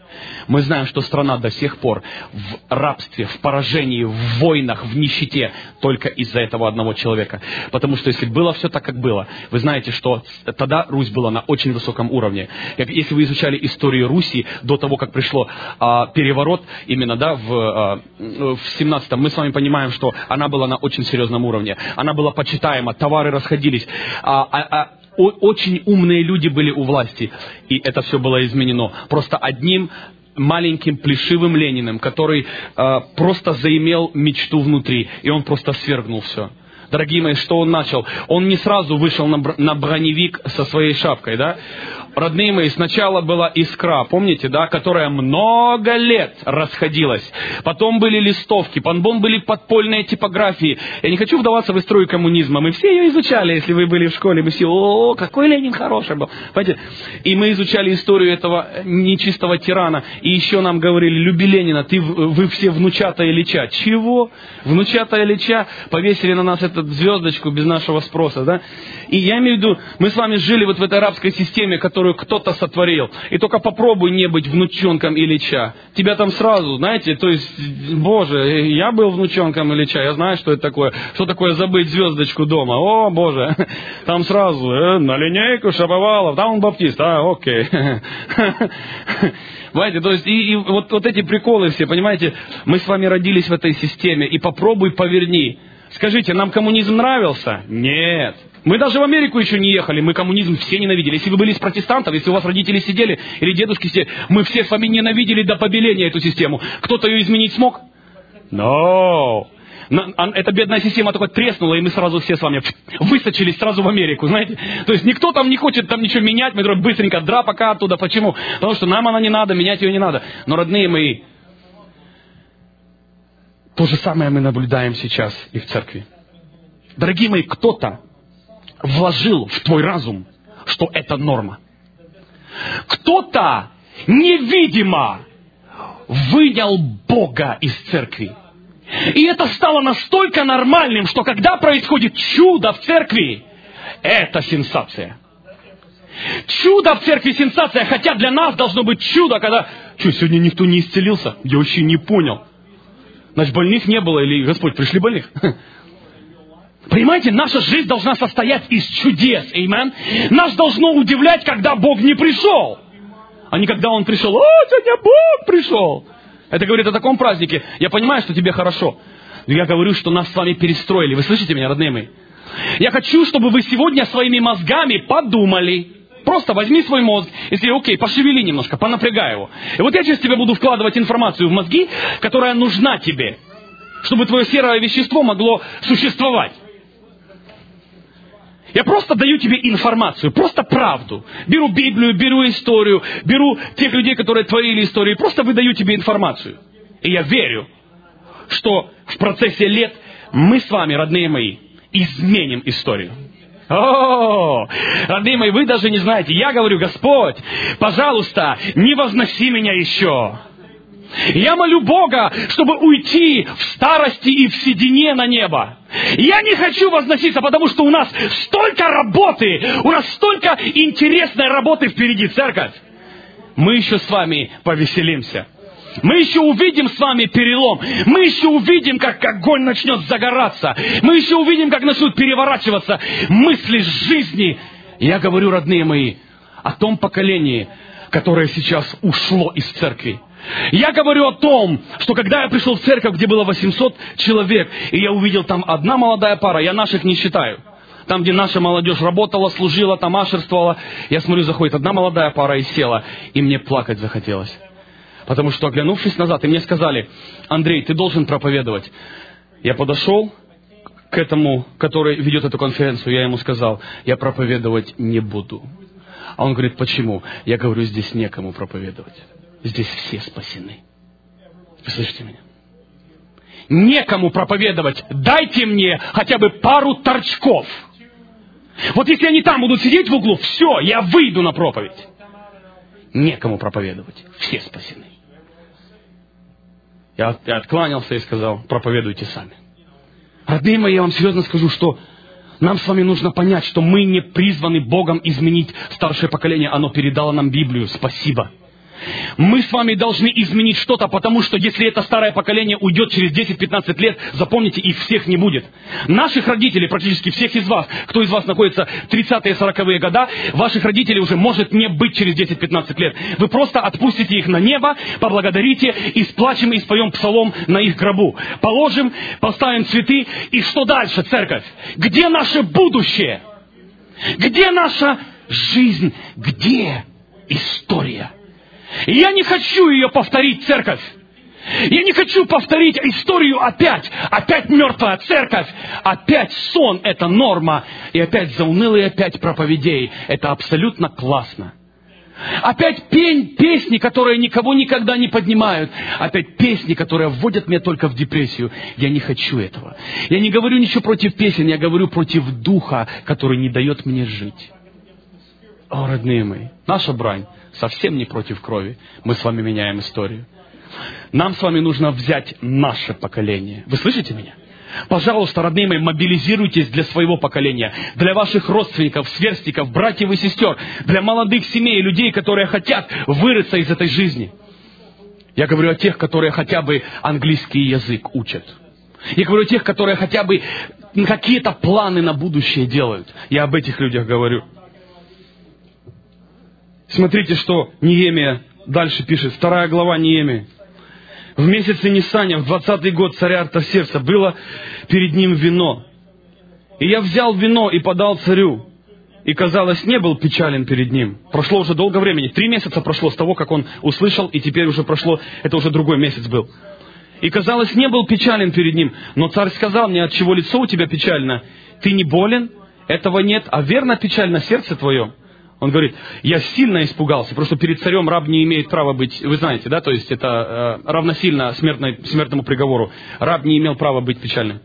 Мы знаем, что страна до сих пор в рабстве, в поражении, в войнах, в нищете только из-за этого одного человека. Потому что если было все так, как было, вы знаете, что тогда Русь была на очень высоком уровне. Если вы изучали историю Руси до того, как пришло переворот, именно в 17-м, мы с вами понимаем, что она была на очень серьезном уровне. Она была почитаема, товары расходились. Очень умные люди были у власти, и это все было изменено. Просто одним маленьким плешивым Лениным, который просто заимел мечту внутри, и он просто свергнул все. Дорогие мои, что он начал? Он не сразу вышел на броневик со своей шапкой, да? Родные мои, сначала была искра, помните, да, которая много лет расходилась. Потом были листовки, потом были подпольные типографии. Я не хочу вдаваться в историю коммунизма. Мы все ее изучали, если вы были в школе. Мы все, о, какой Ленин хороший был. Понимаете? И мы изучали историю этого нечистого тирана. И еще нам говорили, люби Ленина, вы все внучата Ильича. Чего? Внучата Ильича? Повесили на нас эту звездочку без нашего спроса, да? И я имею в виду, мы с вами жили вот в этой арабской системе, которую кто-то сотворил. И только попробуй не быть внученком Ильича. Тебя там сразу, знаете, то есть, Боже, я был внученком Ильича, я знаю, что это такое. Что такое забыть звездочку дома? О, Боже, там сразу, на линейку Шаповалов, там он баптист, окей. Понимаете, то есть, и вот эти приколы все, понимаете, мы с вами родились в этой системе, и попробуй поверни. Скажите, нам коммунизм нравился? Нет. Мы даже в Америку еще не ехали, мы коммунизм все ненавидели. Если вы были из протестантов, если у вас родители сидели, или дедушки сидели, мы все с вами ненавидели до побеления эту систему. Кто-то ее изменить смог? No. Эта бедная система только треснула, и мы сразу все с вами высочились сразу в Америку, знаете. То есть никто там не хочет там ничего менять, мы говорим, быстренько, пока оттуда. Почему? Потому что нам она не надо, менять ее не надо. Но, родные мои, то же самое мы наблюдаем сейчас и в церкви. Дорогие мои, кто-то вложил в твой разум, что это норма. Кто-то невидимо вынял Бога из церкви. И это стало настолько нормальным, что когда происходит чудо в церкви, это сенсация. Чудо в церкви сенсация, хотя для нас должно быть чудо, когда... Что, сегодня никто не исцелился? Я вообще не понял. Значит, больных не было, или, Господь, пришли больных? Понимаете, наша жизнь должна состоять из чудес, аминь. Нас должно удивлять, когда Бог не пришел. А не когда Он пришел, сегодня Бог пришел. Это говорит о таком празднике. Я понимаю, что тебе хорошо. Но я говорю, что нас с вами перестроили. Вы слышите меня, родные мои? Я хочу, чтобы вы сегодня своими мозгами подумали. Просто возьми свой мозг, если окей, пошевели немножко, понапрягай его. И вот я сейчас тебе буду вкладывать информацию в мозги, которая нужна тебе, чтобы твое серое вещество могло существовать. Я просто даю тебе информацию, просто правду. Беру Библию, беру историю, беру тех людей, которые творили историю, просто выдаю тебе информацию. И я верю, что в процессе лет мы с вами, родные мои, изменим историю. Родные мои, вы даже не знаете. Я говорю, Господь, пожалуйста, не возноси меня еще. Я молю Бога, чтобы уйти в старости и в седине на небо. Я не хочу возноситься, потому что у нас столько работы, у нас столько интересной работы впереди, церковь. Мы еще с вами повеселимся. Мы еще увидим с вами перелом. Мы еще увидим, как огонь начнет загораться. Мы еще увидим, как начнут переворачиваться мысли жизни. Я говорю, родные мои, о том поколении, которое сейчас ушло из церкви. Я говорю о том, что когда я пришел в церковь, где было 800 человек, и я увидел там одна молодая пара, я наших не считаю. Там, где наша молодежь работала, служила, там ашерствовала, я смотрю, заходит одна молодая пара и села, и мне плакать захотелось. Потому что, оглянувшись назад, и мне сказали, Андрей, ты должен проповедовать. Я подошел к этому, который ведет эту конференцию, я ему сказал, я проповедовать не буду. А он говорит, почему? Я говорю, здесь некому проповедовать. Здесь все спасены. Вы слышите меня? Некому проповедовать. Дайте мне хотя бы пару торчков. Вот если они там будут сидеть в углу, все, я выйду на проповедь. Некому проповедовать. Все спасены. Я откланялся и сказал, проповедуйте сами. Родные мои, я вам серьезно скажу, что нам с вами нужно понять, что мы не призваны Богом изменить старшее поколение. Оно передало нам Библию. Спасибо. Мы с вами должны изменить что-то, потому что если это старое поколение уйдет через 10-15 лет, запомните, их всех не будет. Наших родителей, практически всех из вас, кто из вас находится в 30-е, 40-е годы, ваших родителей уже может не быть через 10-15 лет. Вы просто отпустите их на небо, поблагодарите и сплачем и споем псалом на их гробу. Положим, поставим цветы. И что дальше, церковь? Где наше будущее? Где наша жизнь? Где история? И я не хочу ее повторить, церковь. Я не хочу повторить историю опять. Опять мертвая церковь. Опять сон – это норма. И опять заунылые, опять проповедей. Это абсолютно классно. Опять песни, которые никого никогда не поднимают. Опять песни, которые вводят меня только в депрессию. Я не хочу этого. Я не говорю ничего против песен. Я говорю против духа, который не дает мне жить. О, родные мои, наша брань совсем не против крови. Мы с вами меняем историю. Нам с вами нужно взять наше поколение. Вы слышите меня? Пожалуйста, родные мои, мобилизируйтесь для своего поколения, для ваших родственников, сверстников, братьев и сестер, для молодых семей, людей, которые хотят вырваться из этой жизни. Я говорю о тех, которые хотя бы английский язык учат. Я говорю о тех, которые хотя бы какие-то планы на будущее делают. Я об этих людях говорю. Смотрите, что Неемия дальше пишет. 2 глава Неемии. В месяце Нисаня, в 20-й год царя Артасеркса, было перед ним вино. И я взял вино и подал царю. И, казалось, не был печален перед ним. Прошло уже долго времени. 3 месяца прошло с того, как он услышал, и теперь уже прошло, это уже другой месяц был. И, казалось, не был печален перед ним. Но царь сказал мне: отчего лицо у тебя печально? Ты не болен? Этого нет, а верно печально сердце твое. Он говорит: я сильно испугался, потому что перед царем раб не имеет права быть, вы знаете, да, то есть это равносильно смертному приговору. Раб не имел права быть печальным.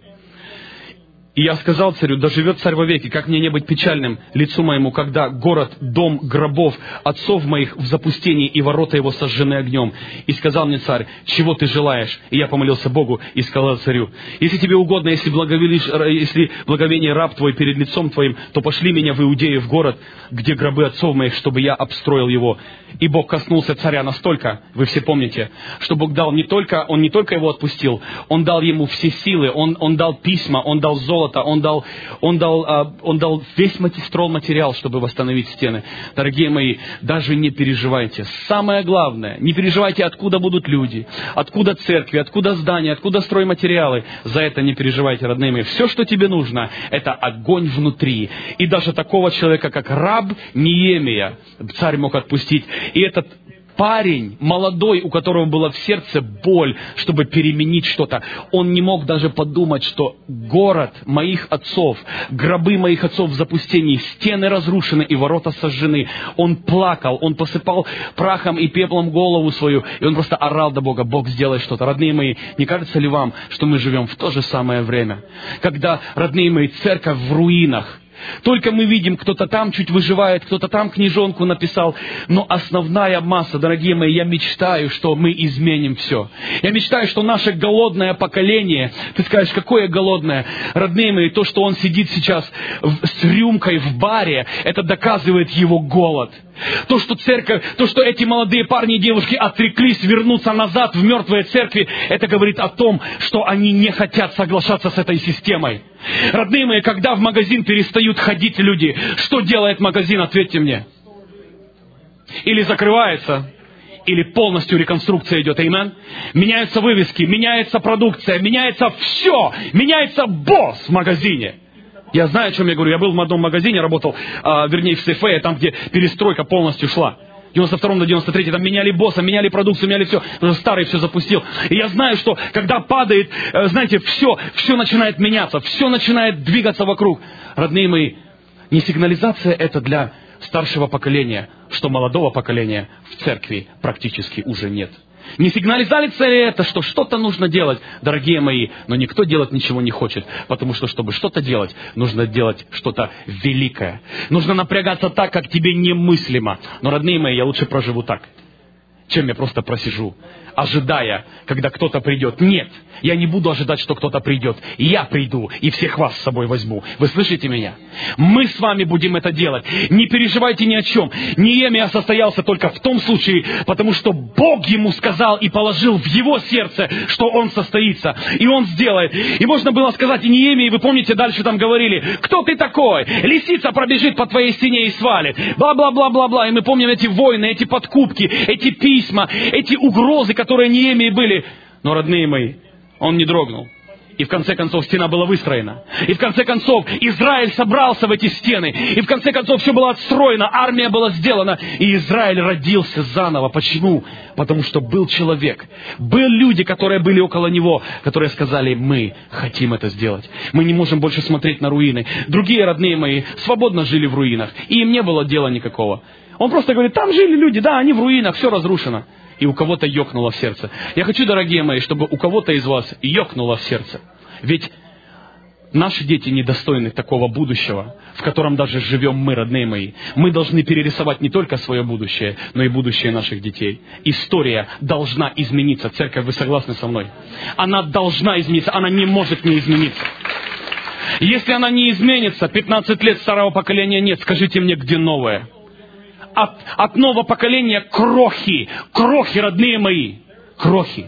И я сказал царю: да живет царь вовеки, как мне не быть печальным лицу моему, когда город, дом гробов отцов моих в запустении, и ворота его сожжены огнем. И сказал мне царь: чего ты желаешь? И я помолился Богу и сказал царю: если тебе угодно, если благовение раб твой перед лицом твоим, то пошли меня в Иудею, в город, где гробы отцов моих, чтобы я обстроил его. И Бог коснулся царя настолько, вы все помните, что Бог дал он не только его отпустил, Он дал ему все силы, Он дал письма, Он дал золото, Он дал весь стройматериал, чтобы восстановить стены. Дорогие мои, даже не переживайте. Самое главное, не переживайте, откуда будут люди, откуда церкви, откуда здания, откуда стройматериалы. За это не переживайте, родные мои. Все, что тебе нужно, это огонь внутри. И даже такого человека, как раб Неемия, царь мог отпустить. И этот парень, молодой, у которого была в сердце боль, чтобы переменить что-то, он не мог даже подумать, что город моих отцов, гробы моих отцов в запустении, стены разрушены и ворота сожжены. Он плакал, он посыпал прахом и пеплом голову свою, и он просто орал до Бога: Бог, сделай что-то. Родные мои, не кажется ли вам, что мы живем в то же самое время, когда, родные мои, церковь в руинах? Только мы видим, кто-то там чуть выживает, кто-то там книжонку написал. Но основная масса, дорогие мои, я мечтаю, что мы изменим все. Я мечтаю, что наше голодное поколение, ты скажешь, какое голодное? Родные мои, то, что он сидит сейчас с рюмкой в баре, это доказывает его голод. То, что церковь, то, что эти молодые парни и девушки отреклись вернуться назад в мертвые церкви, это говорит о том, что они не хотят соглашаться с этой системой. Родные мои, когда в магазин перестают ходить люди, что делает магазин, ответьте мне? Или закрывается, или полностью реконструкция идет, аминь. Меняются вывески, меняется продукция, меняется все, меняется босс в магазине. Я знаю, о чем я говорю. Я был в одном магазине, работал, вернее, в Сейфе, там, где перестройка полностью шла. В 92-м до 93-м там меняли босса, меняли продукцию, меняли все. Уже старый все запустил. И я знаю, что когда падает, знаете, все начинает меняться, все начинает двигаться вокруг. Родные мои, не сигнализация это для старшего поколения, что молодого поколения в церкви практически уже нет. Не сигнализация ли это, что что-то нужно делать, дорогие мои, но никто делать ничего не хочет, потому что, чтобы что-то делать, нужно делать что-то великое. Нужно напрягаться так, как тебе немыслимо. Но, родные мои, я лучше проживу так. чем я просто просижу, ожидая, когда кто-то придет. Нет, я не буду ожидать, что кто-то придет. Я приду и всех вас с собой возьму. Вы слышите меня? Мы с вами будем это делать. Не переживайте ни о чем. Неемия состоялся только в том случае, потому что Бог ему сказал и положил в его сердце, что он состоится. И он сделает. И можно было сказать и Неемии, вы помните, дальше там говорили, кто ты такой? Лисица пробежит по твоей стене и свалит. Бла-бла-бла-бла-бла. И мы помним эти войны, эти подкупки, эти письма, эти угрозы, которые Неемии были. Но, родные мои, он не дрогнул. И в конце концов стена была выстроена. И в конце концов Израиль собрался в эти стены. И в конце концов все было отстроено, армия была сделана. И Израиль родился заново. Почему? Потому что был человек. Были люди, которые были около него, которые сказали, мы хотим это сделать. Мы не можем больше смотреть на руины. Другие родные мои свободно жили в руинах. И им не было дела никакого. Он просто говорит, там жили люди, да, они в руинах, все разрушено. И у кого-то ёкнуло в сердце. Я хочу, дорогие мои, чтобы у кого-то из вас ёкнуло в сердце. Ведь наши дети недостойны такого будущего, в котором даже живем мы, родные мои. Мы должны перерисовать не только свое будущее, но и будущее наших детей. История должна измениться. Церковь, вы согласны со мной? Она должна измениться, она не может не измениться. Если она не изменится, 15 лет старого поколения нет, скажите мне, где новое? От нового поколения крохи, родные мои, крохи.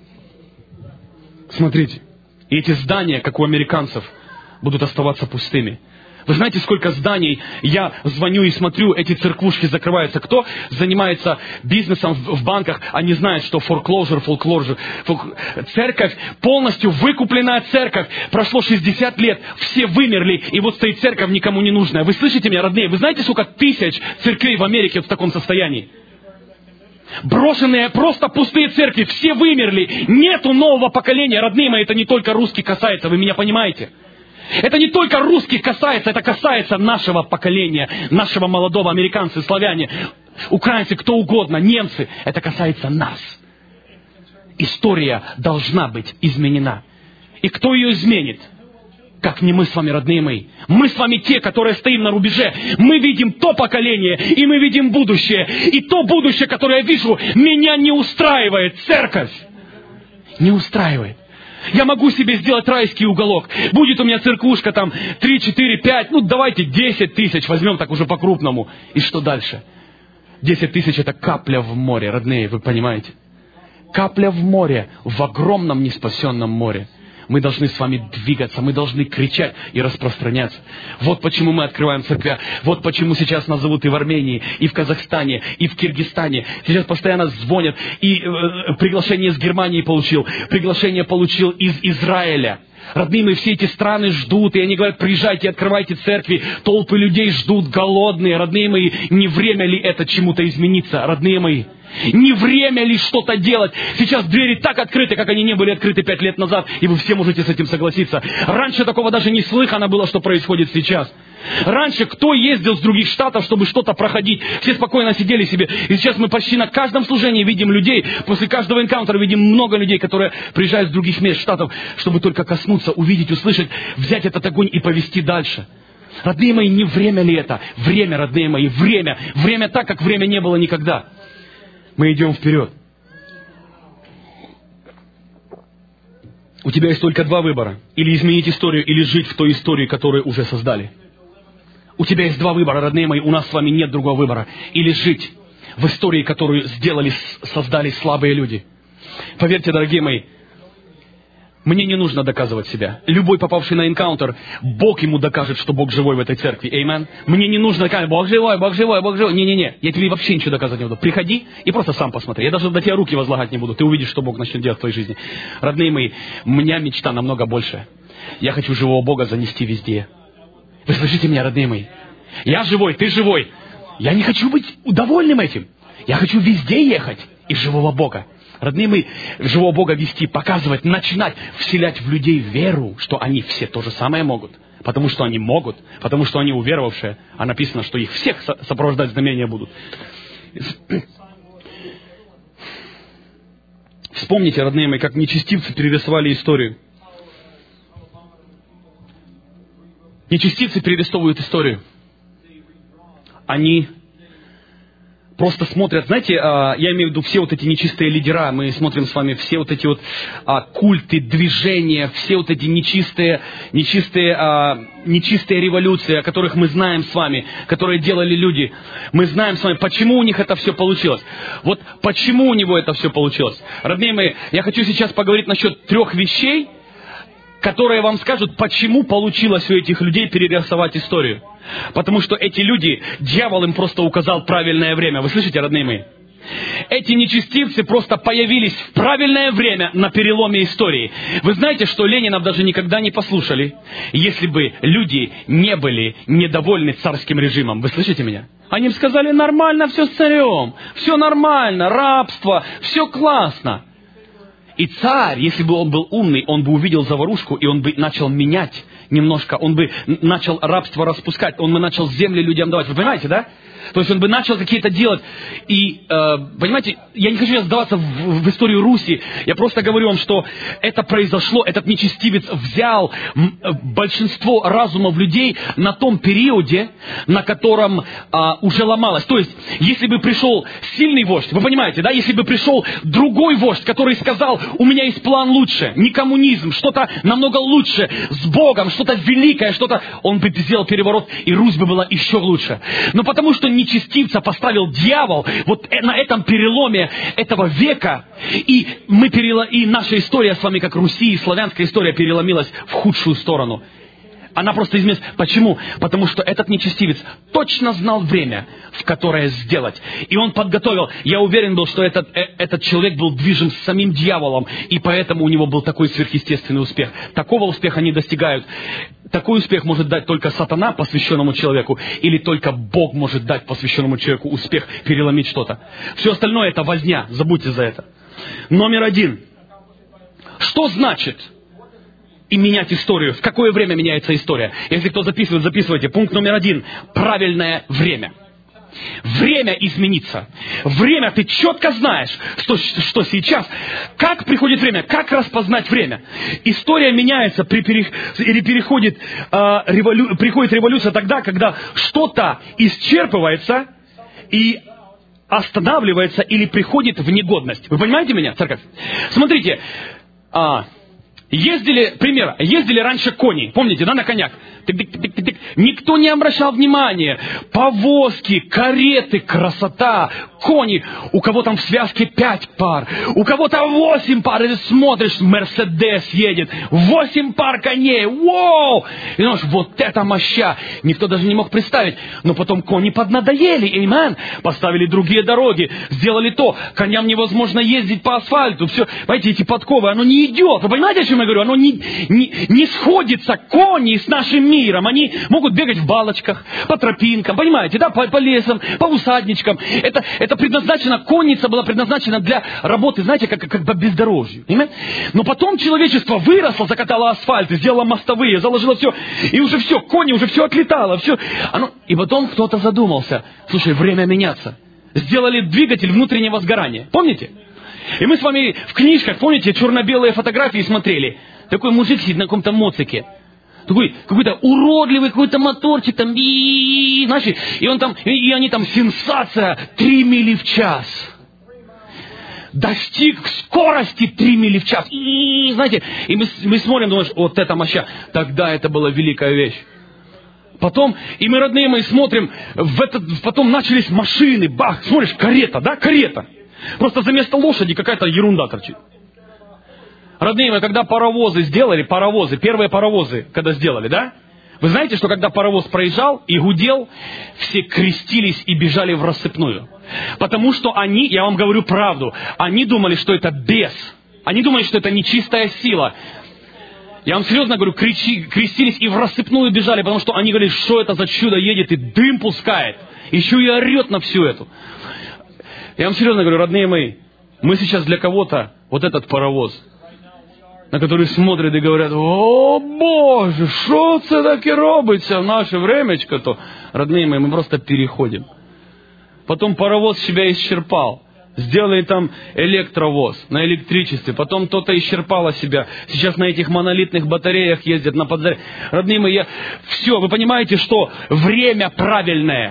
Смотрите, и эти здания, как у американцев, будут оставаться пустыми. Вы знаете, сколько зданий, я звоню и смотрю, эти церквушки закрываются. Кто занимается бизнесом в банках, они знают, что foreclosure, церковь, полностью выкупленная церковь. Прошло 60 лет, все вымерли, и вот стоит церковь никому не нужная. Вы слышите меня, родные? Вы знаете, сколько тысяч церквей в Америке в таком состоянии? Брошенные, просто пустые церкви, все вымерли. Нету нового поколения, родные мои, это не только русских касается, вы меня понимаете? Это не только русских касается, это касается нашего поколения, нашего молодого, американцы, славяне, украинцы, кто угодно, немцы. Это касается нас. История должна быть изменена. И кто ее изменит? Как не мы с вами, родные мои. Мы с вами те, которые стоим на рубеже. Мы видим то поколение, и мы видим будущее. И то будущее, которое я вижу, меня не устраивает, церковь. Не устраивает. Я могу себе сделать райский уголок. Будет у меня церквушка там 3, 4, 5, давайте 10 тысяч возьмем так уже по-крупному. И что дальше? 10 тысяч это капля в море, родные, вы понимаете? Капля в море, в огромном неспасенном море. Мы должны с вами двигаться, мы должны кричать и распространяться. Вот почему мы открываем церкви. Вот почему сейчас нас зовут и в Армении, и в Казахстане, и в Киргизстане. Сейчас постоянно звонят. И приглашение из Германии получил. Приглашение получил из Израиля. Родные мои, все эти страны ждут, и они говорят, приезжайте, открывайте церкви. Толпы людей ждут, голодные. Родные мои, не время ли это чему-то измениться, родные мои? Не время ли что-то делать? Сейчас двери так открыты, как они не были открыты 5 лет назад, и вы все можете с этим согласиться. Раньше такого даже не слыхано было, что происходит сейчас. Раньше кто ездил с других штатов, чтобы что-то проходить? Все спокойно сидели себе. И сейчас мы почти на каждом служении видим людей, после каждого энкаунтера видим много людей, которые приезжают с других мест, штатов, чтобы только коснуться, увидеть, услышать, взять этот огонь и повести дальше. Родные мои, не время ли это? Время, родные мои, время. Время так, как время не было никогда. Мы идем вперед. У тебя есть только 2 выбора. Или изменить историю, или жить в той истории, которую уже создали. У тебя есть 2 выбора, родные мои. У нас с вами нет другого выбора. Или жить в истории, которую создали слабые люди. Поверьте, дорогие мои, мне не нужно доказывать себя. Любой, попавший на энкаунтер, Бог ему докажет, что Бог живой в этой церкви. Аминь. Мне не нужно доказывать, Бог живой, Бог живой, Бог живой. Не-не-не, я тебе вообще ничего доказывать не буду. Приходи и просто сам посмотри. Я даже до тебя руки возлагать не буду. Ты увидишь, что Бог начнет делать в твоей жизни. Родные мои, у меня мечта намного больше. Я хочу живого Бога занести везде. Вы слышите меня, родные мои? Я живой, ты живой. Я не хочу быть довольным этим. Я хочу везде ехать и живого Бога. Родные мои, живого Бога вести, показывать, начинать вселять в людей веру, что они все то же самое могут. Потому что они могут, потому что они уверовавшие. А написано, что их всех сопровождать знамения будут. Вспомните, родные мои, как нечестивцы перерисовали историю. Нечестивцы перерисовывают историю. Они просто смотрят, знаете, я имею в виду все вот эти нечистые лидера, мы смотрим с вами все вот эти вот культы, движения, все вот эти нечистые революции, о которых мы знаем с вами, которые делали люди. Мы знаем с вами, почему у них это все получилось. Вот почему у него это все получилось. Родные мои, я хочу сейчас поговорить насчет 3 вещей, которые вам скажут, почему получилось у этих людей перерисовать историю. Потому что эти люди, дьявол им просто указал правильное время. Вы слышите, родные мои? Эти нечестивцы просто появились в правильное время на переломе истории. Вы знаете, что Ленинов даже никогда не послушали, если бы люди не были недовольны царским режимом. Вы слышите меня? Они им сказали, нормально все с царем, все нормально, рабство, все классно. И царь, если бы он был умный, он бы увидел заварушку, и он бы начал менять немножко, он бы начал рабство распускать, он бы начал земли людям давать. Вы понимаете, да? То есть он бы начал какие-то делать. И, понимаете, я не хочу сейчас сдаваться в историю Руси. Я просто говорю вам, что это произошло, этот нечестивец взял большинство разумов людей на том периоде, на котором уже ломалось. То есть, если бы пришел сильный вождь, вы понимаете, да? Если бы пришел другой вождь, который сказал, у меня есть план лучше, не коммунизм, что-то намного лучше, с Богом, что-то великое, что-то... Он бы сделал переворот, и Русь бы была еще лучше. Но потому что нечестивца поставил дьявол вот на этом переломе этого века, и наша история с вами, как Руси, и славянская история переломилась в худшую сторону. Она просто изменилась. Почему? Потому что этот нечестивец точно знал время, в которое сделать. И он подготовил. Я уверен был, что этот человек был движим самим дьяволом, и поэтому у него был такой сверхъестественный успех. Такого успеха не достигают. Такой успех может дать только сатана посвященному человеку, или только Бог может дать посвященному человеку успех переломить что-то. Все остальное это возня. Забудьте за это. Номер 1. Что значит и менять историю? В какое время меняется история? Если кто записывает, записывайте. Пункт номер 1. Правильное время. Время изменится. Время, ты четко знаешь, что сейчас. Как приходит время? Как распознать время? История меняется, приходит революция тогда, когда что-то исчерпывается и останавливается или приходит в негодность. Вы понимаете меня, церковь? Смотрите, ездили раньше кони, помните, да, на конях? Тык-тык-тык-тык. Никто не обращал внимания. Повозки, кареты, красота, кони. У кого там в связке 5 пар, у кого-то 8 пар. И ты смотришь, Мерседес едет, 8 пар коней. Воу! И думаешь, вот это моща. Никто даже не мог представить. Но потом кони поднадоели, эймен. Поставили другие дороги, сделали то. Коням невозможно ездить по асфальту. Все, понимаете, эти подковы, оно не идет. Вы понимаете, о чем я говорю? Оно не сходится, кони с нашим миром. Они могут бегать в балочках, по тропинкам, понимаете, да, по лесам, по усадничкам. Это предназначено, конница была предназначена для работы, знаете, как по бездорожью. Понимаете? Но потом человечество выросло, закатало асфальт, сделало мостовые, заложило все, и уже все, кони, уже все отлетало, все. И потом кто-то задумался, слушай, время меняться. Сделали двигатель внутреннего сгорания, помните? И мы с вами в книжках, помните, черно-белые фотографии смотрели. Такой мужик сидит на каком-то моцике. Такой какой-то уродливый какой-то моторчик там, знаешь, и они там, сенсация, 3 мили в час. Достиг скорости 3 мили в час. Знаете, и мы смотрим, думаешь, вот это моща. Тогда это была великая вещь. Потом, и мы, родные мои, смотрим, потом начались машины, бах, смотришь, карета, да, карета. Просто за место лошади какая-то ерунда торчит. Родные мои, когда первые паровозы, когда сделали, да? Вы знаете, что когда паровоз проезжал и гудел, все крестились и бежали в рассыпную. Потому что я вам говорю правду, они думали, что это бес. Они думали, что это нечистая сила. Я вам серьезно говорю, крестились и в рассыпную бежали, потому что они говорили, что это за чудо едет и дым пускает. Еще и орет на всю эту. Я вам серьезно говорю, родные мои, мы сейчас для кого-то вот этот паровоз, на который смотрят и говорят, о Боже, що це таке робиться в наше времечко-то? Родные мои, мы просто переходим. Потом паровоз себя исчерпал. Сделали там электровоз на электричестве. Потом кто-то исчерпало себя. Сейчас на этих монолитных батареях ездят на подзарядке. Родные мои, все, вы понимаете, что время правильное.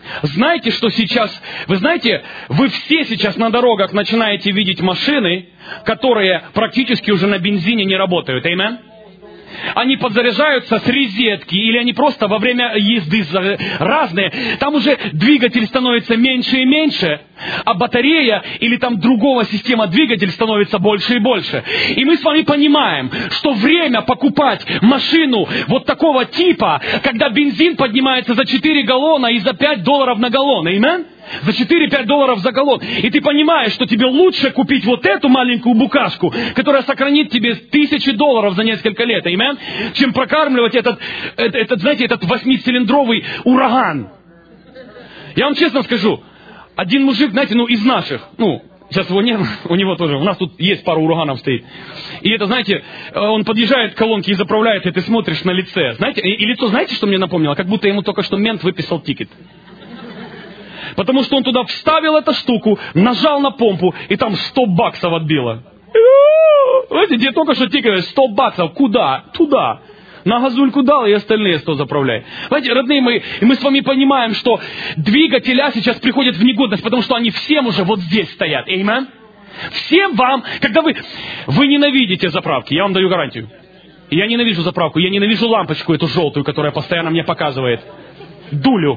Знаете, что сейчас... Вы знаете, вы все сейчас на дорогах начинаете видеть машины, которые практически уже на бензине не работают. Аминь? Они подзаряжаются с розетки, или они просто во время езды разные. Там уже двигатель становится меньше и меньше, а батарея или там другого система двигатель становится больше и больше. И мы с вами понимаем, что время покупать машину вот такого типа, когда бензин поднимается за 4 галлона и за $5 на галлон. Аминь? За 4-5 долларов за галлон. И ты понимаешь, что тебе лучше купить вот эту маленькую букашку, которая сохранит тебе $1000 за несколько лет, аминь, чем прокармливать этот, знаете, этот 8-цилиндровый ураган. Я вам честно скажу, один мужик, знаете, из наших, сейчас его нет, у него тоже, у нас тут есть пару ураганов стоит. И это, знаете, он подъезжает к колонке и заправляет, и ты смотришь на лице. Знаете, и лицо, знаете, что мне напомнило? Как будто ему только что мент выписал тикет. Потому что он туда вставил эту штуку, нажал на помпу, и там $100 отбило. Знаете, где только что тикает $100. Куда? Туда. На газульку дал, и остальные 100 заправляй. Знаете, родные мои, мы с вами понимаем, что двигателя сейчас приходят в негодность, потому что они всем уже вот здесь стоят. Аминь? Всем вам, когда вы ненавидите заправки, я вам даю гарантию. Я ненавижу заправку, я ненавижу лампочку эту желтую, которая постоянно мне показывает дулю.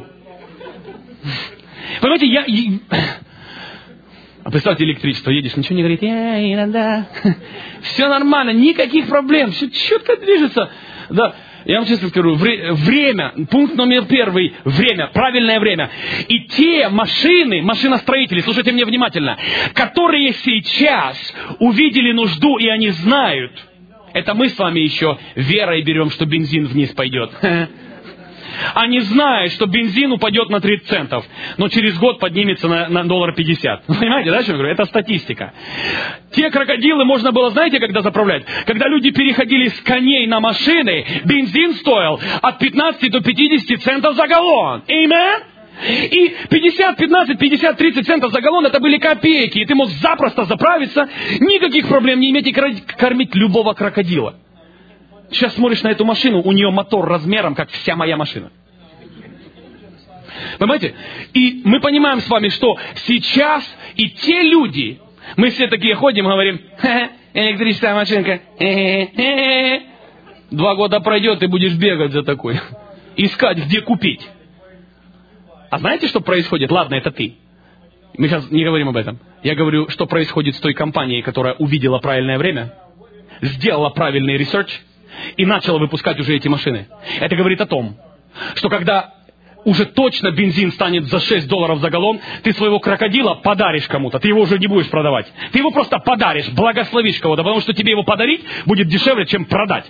Понимаете, А представьте, электричество, едешь, ничего не говорит, иногда, все нормально, никаких проблем, все четко движется. Да, я вам честно скажу, время, пункт номер 1, время, правильное время. И те машиностроители, слушайте меня внимательно, которые сейчас увидели нужду, и они знают, это мы с вами еще верой берем, что бензин вниз пойдет. Они знают, что бензин упадет на 30 центов, но через год поднимется на $1.50. Понимаете, да, что я говорю? Это статистика. Те крокодилы можно было, знаете, когда заправлять? Когда люди переходили с коней на машины, бензин стоил от 15 до 50 центов за галлон. Аминь? И 50, 15, 50, 30 центов за галлон это были копейки. И ты мог запросто заправиться, никаких проблем не иметь и кормить любого крокодила. Сейчас смотришь на эту машину, у нее мотор размером, как вся моя машина. Понимаете? И мы понимаем с вами, что сейчас и те люди, мы все такие ходим, говорим, электрическая машинка, 2 года пройдет, и будешь бегать за такой. Искать, где купить. А знаете, что происходит? Ладно, это ты. Мы сейчас не говорим об этом. Я говорю, что происходит с той компанией, которая увидела правильное время, сделала правильный ресерч, и начала выпускать уже эти машины. Это говорит о том, что когда уже точно бензин станет за $6 за галлон, ты своего крокодила подаришь кому-то. Ты его уже не будешь продавать. Ты его просто подаришь, благословишь кого-то, потому что тебе его подарить будет дешевле, чем продать.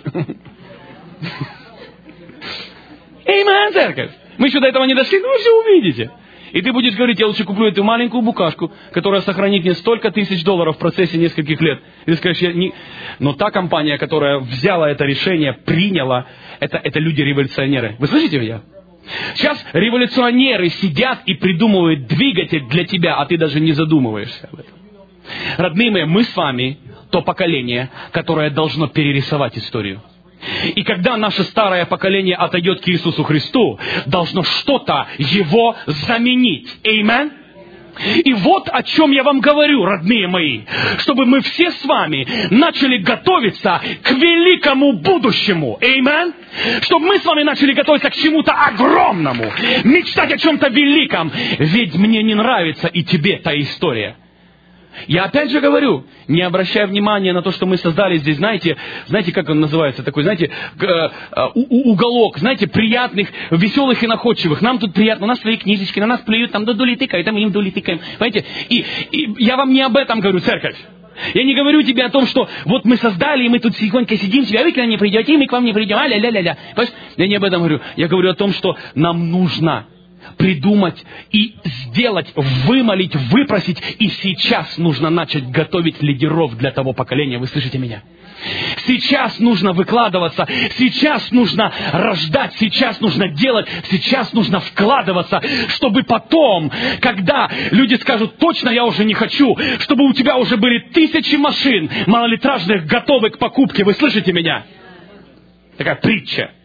Аминь, церковь. Мы еще до этого не дошли, но вы все увидите. И ты будешь говорить, я лучше куплю эту маленькую букашку, которая сохранит мне столько $1000 в процессе нескольких лет. И ты скажешь, Но та компания, которая взяла это решение, приняла, это люди-революционеры. Вы слышите меня? Сейчас революционеры сидят и придумывают двигатель для тебя, а ты даже не задумываешься об этом. Родные мои, мы с вами то поколение, которое должно перерисовать историю. И когда наше старое поколение отойдет к Иисусу Христу, должно что-то его заменить. Аминь. И вот о чем я вам говорю, родные мои, чтобы мы все с вами начали готовиться к великому будущему. Аминь. Чтобы мы с вами начали готовиться к чему-то огромному, мечтать о чем-то великом. Ведь мне не нравится и тебе та история. Я опять же говорю, не обращая внимания на то, что мы создали здесь, знаете, как он называется, такой, знаете, уголок, знаете, приятных, веселых и находчивых. Нам тут приятно, у нас свои книжечки, на нас плюют, там дули тыкают, там им дули тыкаем. Понимаете? И я вам не об этом говорю, церковь. Я не говорю тебе о том, что вот мы создали, и мы тут тихонько сидим себе, а вы к нам не придете, и мы к вам не придем, ля-ля-ля-ля. Понимаешь? Я не об этом говорю. Я говорю о том, что нам нужно придумать и сделать, вымолить, выпросить. И сейчас нужно начать готовить лидеров для того поколения. Вы слышите меня? Сейчас нужно выкладываться, сейчас нужно рождать, сейчас нужно делать, сейчас нужно вкладываться, чтобы потом, когда люди скажут, точно я уже не хочу, чтобы у тебя уже были 1000 машин малолитражных, готовы к покупке. Вы слышите меня? Такая притча.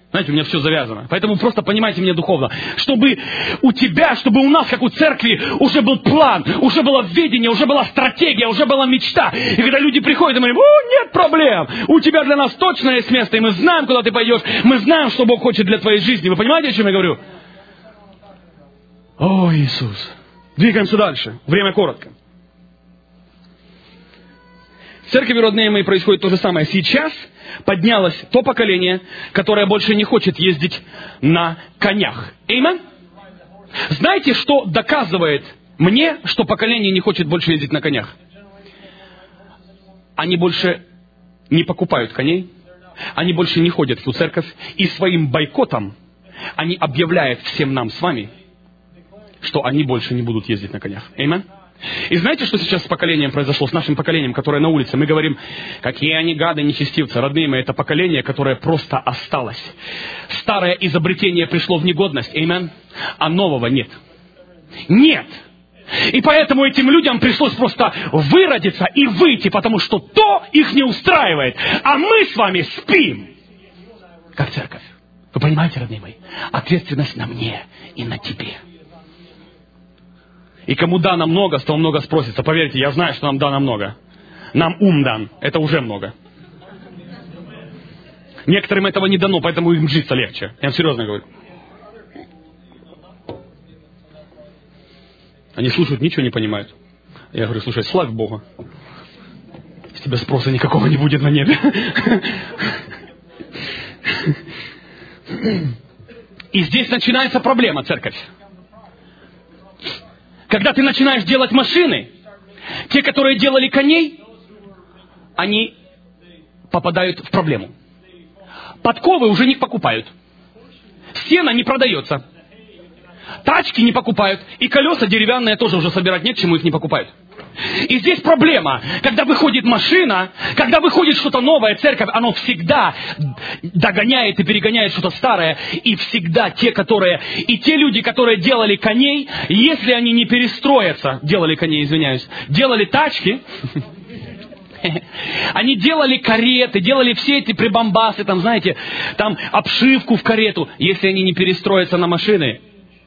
Знаете, у меня все завязано. Поэтому просто понимайте меня духовно. Чтобы у тебя, чтобы у нас, как у церкви, уже был план, уже было видение, уже была стратегия, уже была мечта. И когда люди приходят и говорят, нет проблем, у тебя для нас точно есть место, и мы знаем, куда ты пойдешь, мы знаем, что Бог хочет для твоей жизни. Вы понимаете, о чем я говорю? О, Иисус. Двигаемся дальше. Время коротко. В церкви, родные мои, происходит то же самое. Сейчас поднялось то поколение, которое больше не хочет ездить на конях. Аминь? Знаете, что доказывает мне, что поколение не хочет больше ездить на конях? Они больше не покупают коней, они больше не ходят в ту церковь, и своим бойкотом они объявляют всем нам с вами, что они больше не будут ездить на конях. Аминь? И знаете, что сейчас с поколением произошло, с нашим поколением, которое на улице? Мы говорим, какие они гады, нечестивцы. Родные мои, это поколение, которое просто осталось. Старое изобретение пришло в негодность, аминь, а нового нет. Нет! И поэтому этим людям пришлось просто выродиться и выйти, потому что то их не устраивает. А мы с вами спим, как церковь. Вы понимаете, родные мои? Ответственность на мне и на тебе. И кому дано много, с того много спросится. Поверьте, я знаю, что нам дано много. Нам ум дан. Это уже много. Некоторым этого не дано, поэтому им житься легче. Я вам серьезно говорю. Они слушают, ничего не понимают. Я говорю, слушай, славь Бога. С тебя спроса никакого не будет на небе. И здесь начинается проблема, церковь. Когда ты начинаешь делать машины, те, которые делали коней, они попадают в проблему. Подковы уже не покупают. Сено не продается. Тачки не покупают. И колеса деревянные тоже уже собирать нет, чему их не покупают. И здесь проблема. Когда выходит машина, когда выходит что-то новое, церковь, оно всегда догоняет и перегоняет что-то старое. И всегда те люди, которые делали коней, если они не перестроятся, делали коней, извиняюсь, делали тачки, они делали кареты, делали все эти прибамбасы, там, знаете, там обшивку в карету. Если они не перестроятся на машины,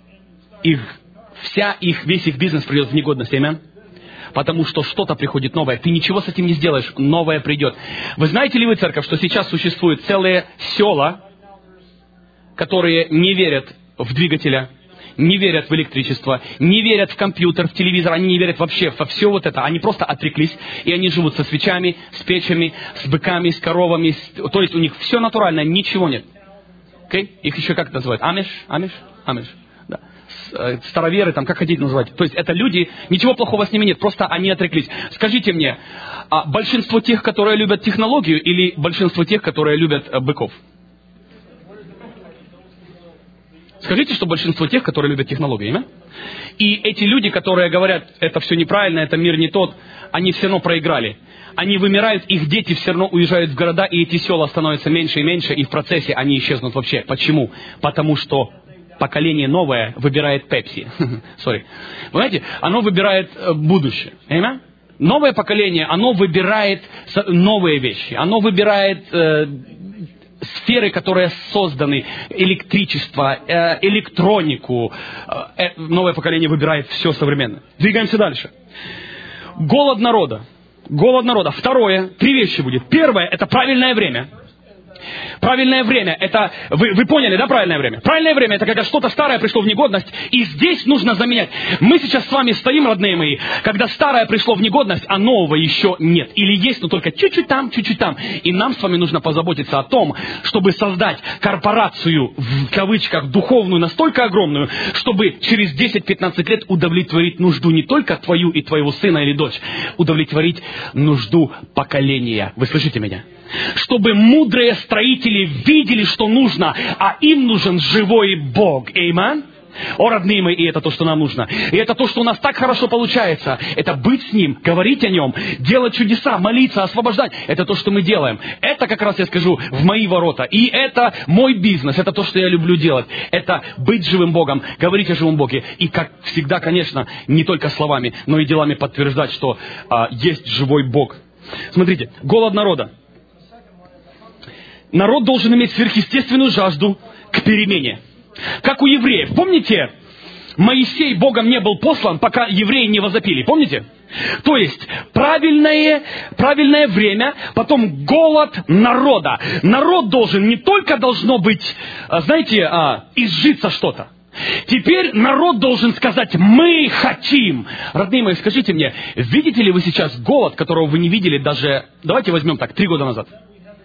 весь их бизнес придет в негодность, аминь. Потому что что-то приходит новое. Ты ничего с этим не сделаешь, новое придет. Вы знаете ли вы, церковь, что сейчас существуют целые села, которые не верят в двигателя, не верят в электричество, не верят в компьютер, в телевизор, они не верят вообще во все вот это. Они просто отреклись, и они живут со свечами, с печами, с быками, с коровами. То есть у них все натуральное, ничего нет. Okay? Их еще как называют? Амиш. Да. Староверы, там, как хотите называть. То есть это люди, ничего плохого с ними нет, просто они отреклись. Скажите мне, большинство тех, которые любят технологию, или большинство тех, которые любят быков? Скажите, что большинство тех, которые любят технологии, да? И эти люди, которые говорят, это все неправильно, это мир не тот, они все равно проиграли. Они вымирают, их дети все равно уезжают в города, и эти села становятся меньше и меньше, и в процессе они исчезнут вообще. Почему? Потому что поколение новое выбирает Пепси. Вы знаете, оно выбирает будущее. Amen? Новое поколение, оно выбирает новые вещи. Оно выбирает сферы, которые созданы, электричество, электронику. Новое поколение выбирает все современное. Двигаемся дальше. Голод народа. Второе, 3 вещи будет. Первое, это правильное время. Правильное время, это, вы поняли, да, правильное время? Правильное время, это когда что-то старое пришло в негодность, и здесь нужно заменять. Мы сейчас с вами стоим, родные мои, когда старое пришло в негодность, а нового еще нет. Или есть, но только чуть-чуть там. И нам с вами нужно позаботиться о том, чтобы создать корпорацию, в кавычках, духовную, настолько огромную, чтобы через 10-15 лет удовлетворить нужду не только твою и твоего сына или дочь, удовлетворить нужду поколения. Вы слышите меня? Чтобы мудрые строители видели, что нужно, а им нужен живой Бог. Аминь. О, родные мои, и это то, что нам нужно. И это то, что у нас так хорошо получается. Это быть с Ним, говорить о Нем, делать чудеса, молиться, освобождать. Это то, что мы делаем. Это как раз я скажу в мои ворота. И это мой бизнес. Это то, что я люблю делать. Это быть живым Богом, говорить о живом Боге. И как всегда, конечно, не только словами, но и делами подтверждать, что есть живой Бог. Смотрите, голод народа. народ должен иметь сверхъестественную жажду к перемене. Как у евреев. Помните, Моисей Богом не был послан, пока евреи не возопили. Помните? То есть, правильное время, потом голод народа. Народ не только должно быть, знаете, изжиться что-то. Теперь народ должен сказать: мы хотим. Родные мои, скажите мне, видите ли вы сейчас голод, которого вы не видели даже, давайте возьмем так, 3 года назад?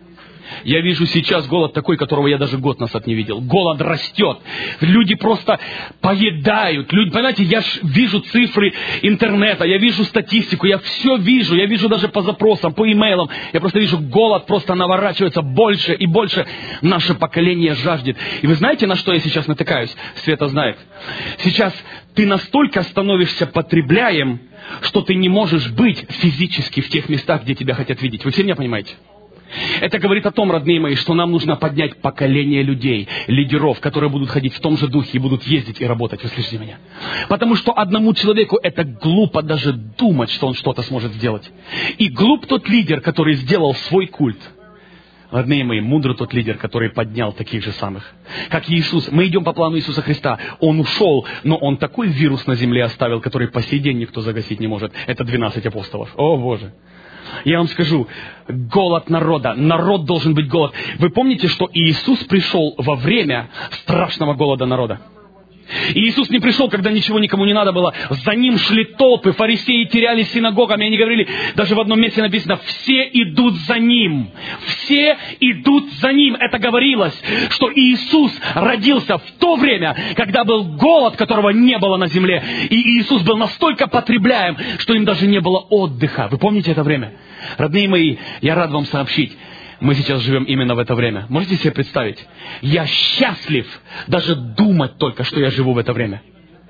Я вижу сейчас голод такой, которого я даже год назад не видел. Голод растет. Люди просто поедают. Люди, понимаете, я вижу цифры интернета, я вижу статистику, я все вижу. Я вижу даже по запросам, по имейлам. Я просто вижу, голод просто наворачивается больше и больше. Наше поколение жаждет. И вы знаете, на что я сейчас натыкаюсь? Света знает. Сейчас ты настолько становишься потребляем, что ты не можешь быть физически в тех местах, где тебя хотят видеть. Вы все меня понимаете? Это говорит о том, родные мои, что нам нужно поднять поколение людей, лидеров, которые будут ходить в том же духе и будут ездить и работать. Вы слышите меня? Потому что одному человеку это глупо даже думать, что он что-то сможет сделать. И глуп тот лидер, который сделал свой культ. Родные мои, мудр тот лидер, который поднял таких же самых. Как Иисус. Мы идем по плану Иисуса Христа. Он ушел, но Он такой вирус на земле оставил, который по сей день никто загасить не может. Это 12 апостолов. О, Боже! Я вам скажу, голод народа. Народ должен быть голод. Вы помните, что Иисус пришел во время страшного голода народа? И Иисус не пришел, когда ничего никому не надо было. За Ним шли толпы, фарисеи терялись синагогами. Они говорили, даже в одном месте написано: все идут за Ним. Все идут за Ним. Это говорилось, что Иисус родился в то время, когда был голод, которого не было на земле. И Иисус был настолько потребляем, что им даже не было отдыха. Вы помните это время? Родные мои, я рад вам сообщить. Мы сейчас живем именно в это время. Можете себе представить? Я счастлив даже думать только, что я живу в это время.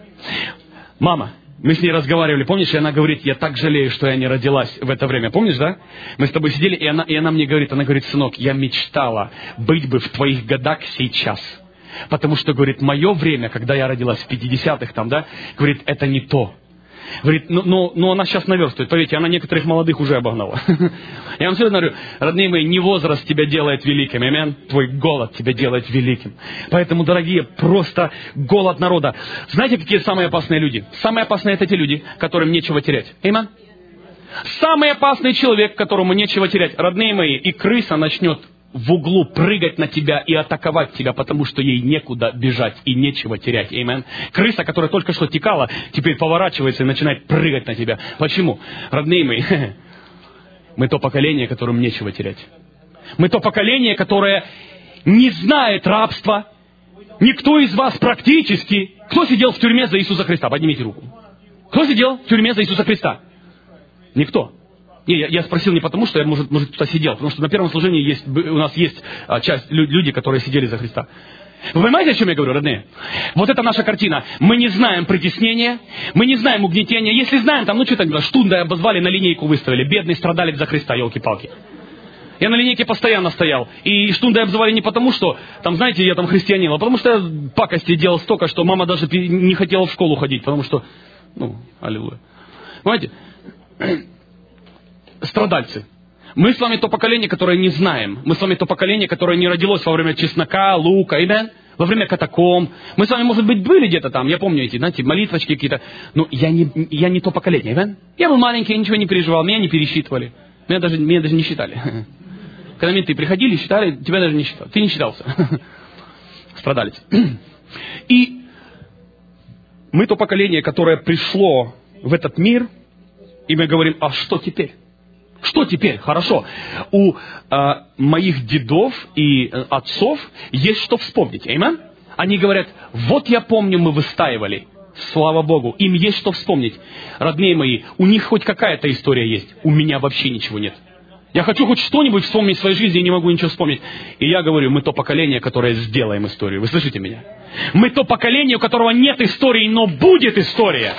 Мама, мы с ней разговаривали, помнишь? И она говорит: я так жалею, что я не родилась в это время. Помнишь, да? Мы с тобой сидели, и она мне говорит, сынок, я мечтала быть бы в твоих годах сейчас. Потому что, говорит, мое время, когда я родилась в 50-х, там, да, говорит, это не то. Говорит, ну она сейчас наверстывает. Поверьте, она некоторых молодых уже обогнала. Я вам серьезно говорю, родные мои, не возраст тебя делает великим, аминь. Твой голод тебя делает великим. Поэтому, дорогие, просто голод народа. Знаете, какие самые опасные люди? Самые опасные — это те люди, которым нечего терять. Аминь. Самый опасный человек, которому нечего терять. Родные мои, и крыса начнет в углу прыгать на тебя и атаковать тебя, потому что ей некуда бежать и нечего терять. Аминь. Крыса, которая только что текала, теперь поворачивается и начинает прыгать на тебя. Почему? Родные мои, мы то поколение, которому нечего терять. Мы то поколение, которое не знает рабства. Никто из вас практически... Кто сидел в тюрьме за Иисуса Христа? Поднимите руку. Кто сидел в тюрьме за Иисуса Христа? Никто. Я спросил не потому, что я, может, кто-то сидел, потому что на первом служении у нас есть часть люди, которые сидели за Христа. Вы понимаете, о чем я говорю, родные? Вот это наша картина. Мы не знаем притеснения, мы не знаем угнетения. Если знаем, там, Штунда обозвали, на линейку выставили. Бедный страдалец за Христа, елки-палки. Я на линейке постоянно стоял. И Штунда обзывали не потому, что, там, знаете, я там христианин, а потому что я пакости делал столько, что мама даже не хотела в школу ходить, потому что, аллилуйя. Понимаете? Страдальцы. Мы с вами то поколение, которое не знаем. Мы с вами то поколение, которое не родилось во время чеснока, лука, во время катакомб. Мы с вами, может быть, были где-то там, я помню эти, знаете, молитвочки какие-то. Но я не то поколение, amen? Я был маленький, я ничего не переживал, меня не пересчитывали. Меня даже не считали. Когда менты приходили, считали, тебя даже не считали. Ты не считался. Страдалец. И мы то поколение, которое пришло в этот мир, и мы говорим, а что теперь? Что теперь? Хорошо. У моих дедов и отцов есть что вспомнить. Аминь? Они говорят, вот я помню, мы выстаивали. Слава Богу. Им есть что вспомнить. Родные мои, у них хоть какая-то история есть. У меня вообще ничего нет. Я хочу хоть что-нибудь вспомнить в своей жизни и не могу ничего вспомнить. И я говорю, мы то поколение, которое сделаем историю. Вы слышите меня? Мы то поколение, у которого нет истории, но будет история.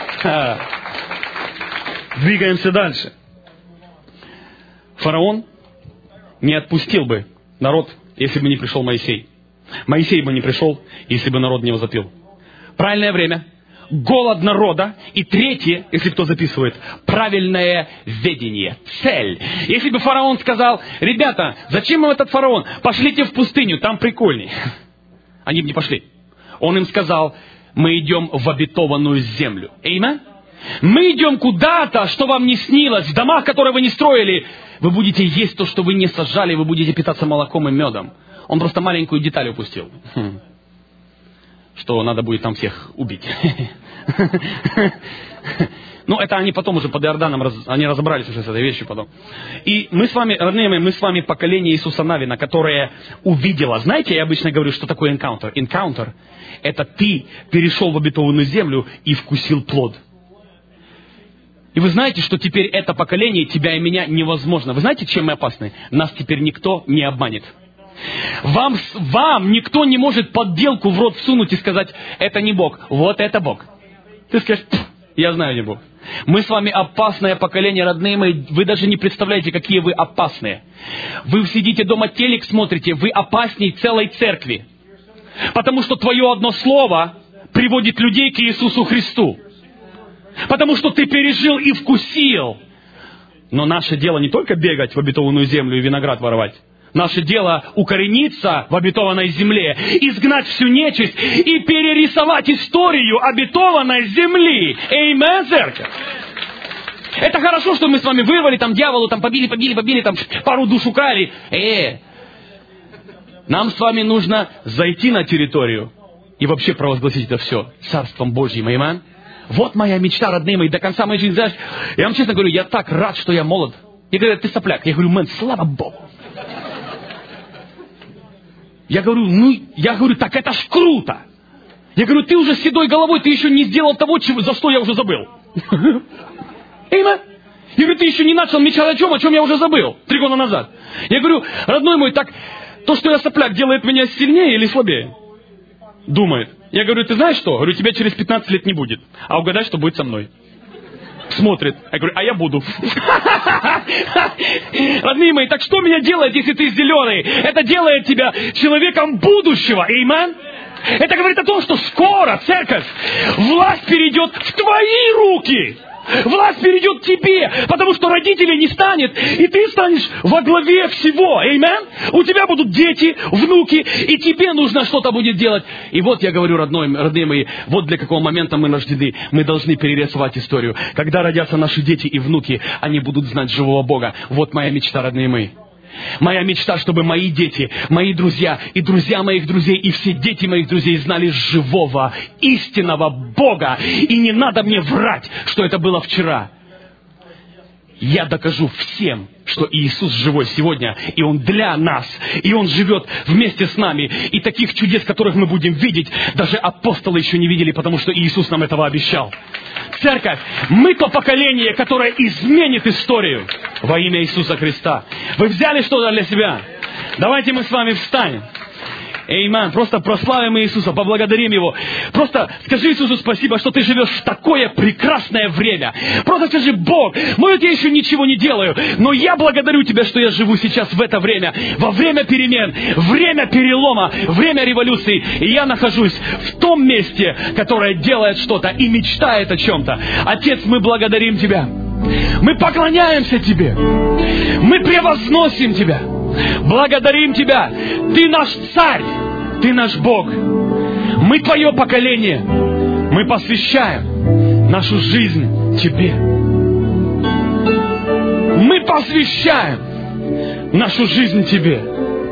Двигаемся дальше. Фараон не отпустил бы народ, если бы не пришел Моисей. Моисей бы не пришел, если бы народ не возопил. Правильное время, голод народа. И третье, если кто записывает, правильное ведение, цель. Если бы фараон сказал: ребята, зачем им этот фараон? Пошлите в пустыню, там прикольней. Они бы не пошли. Он им сказал: мы идем в обетованную землю. Аминь. Мы идем куда-то, что вам не снилось, в домах, которые вы не строили. Вы будете есть то, что вы не сажали, вы будете питаться молоком и медом. Он просто маленькую деталь упустил. Что надо будет там всех убить. Ну, это они потом уже под Иорданом, они разобрались уже с этой вещью потом. И мы с вами, родные мои, мы с вами поколение Иисуса Навина, которое увидело. Знаете, я обычно говорю, что такое encounter. Encounter – это ты перешел в обетованную землю и вкусил плод. И вы знаете, что теперь это поколение, тебя и меня, невозможно. Вы знаете, чем мы опасны? Нас теперь никто не обманет. Вам никто не может подделку в рот всунуть и сказать: это не Бог, вот это Бог. Ты скажешь: я знаю, не Бог. Мы с вами опасное поколение, родные мои. Вы даже не представляете, какие вы опасные. Вы сидите дома, телек смотрите, вы опасней целой церкви. Потому что твое одно слово приводит людей к Иисусу Христу. Потому что ты пережил и вкусил. Но наше дело не только бегать в обетованную землю и виноград воровать. Наше дело укорениться в обетованной земле, изгнать всю нечисть и перерисовать историю обетованной земли. Аминь, церковь. Это хорошо, что мы с вами вырвали, там дьяволу, там побили, там пару душ украли. Нам с вами нужно зайти на территорию и вообще провозгласить это все Царством Божьим. Аминь. Вот моя мечта, родные мои, до конца моей жизни. Знаешь, я вам честно говорю, я так рад, что я молод. Я говорю: ты сопляк. Я говорю: слава Богу. Я говорю, так это ж круто. Я говорю: ты уже с седой головой, ты еще не сделал того, за что я уже забыл. Я говорю: ты еще не начал мечтать о чем я уже забыл 3 года назад. Я говорю: родной мой, так то, что я сопляк, делает меня сильнее или слабее? Думает. Я говорю: ты знаешь что? Говорю: тебя через 15 лет не будет. А угадай, что будет со мной. Смотрит. Я говорю: а я буду. Родные мои, так что меня делает, если ты зеленый? Это делает тебя человеком будущего. Аминь. Это говорит о том, что скоро, церковь, власть перейдет в твои руки. Власть перейдет тебе, потому что родителей не станет, и ты станешь во главе всего. Аминь. У тебя будут дети, внуки, и тебе нужно что-то будет делать. И вот я говорю, родные мои, вот для какого момента мы рождены. Мы должны перерисовать историю. Когда родятся наши дети и внуки, они будут знать живого Бога. Вот моя мечта, родные мои. Моя мечта, чтобы мои дети, мои друзья и друзья моих друзей, и все дети моих друзей знали живого, истинного Бога. И не надо мне врать, что это было вчера. Я докажу всем, что Иисус живой сегодня, и Он для нас, и Он живет вместе с нами. И таких чудес, которых мы будем видеть, даже апостолы еще не видели, потому что Иисус нам этого обещал. Церковь, мы то поколение, которое изменит историю во имя Иисуса Христа. Вы взяли что-то для себя? Давайте мы с вами встанем. Аминь. Просто прославим Иисуса, поблагодарим Его. Просто скажи Иисусу спасибо, что ты живешь в такое прекрасное время. Просто скажи: Бог, может, я еще ничего не делаю, но я благодарю Тебя, что я живу сейчас в это время, во время перемен, время перелома, время революции. И я нахожусь в том месте, которое делает что-то и мечтает о чем-то. Отец, мы благодарим Тебя. Мы поклоняемся Тебе. Мы превозносим Тебя. Благодарим Тебя. Ты наш Царь. Ты наш Бог. Мы Твое поколение. Мы посвящаем нашу жизнь Тебе. Мы посвящаем нашу жизнь Тебе.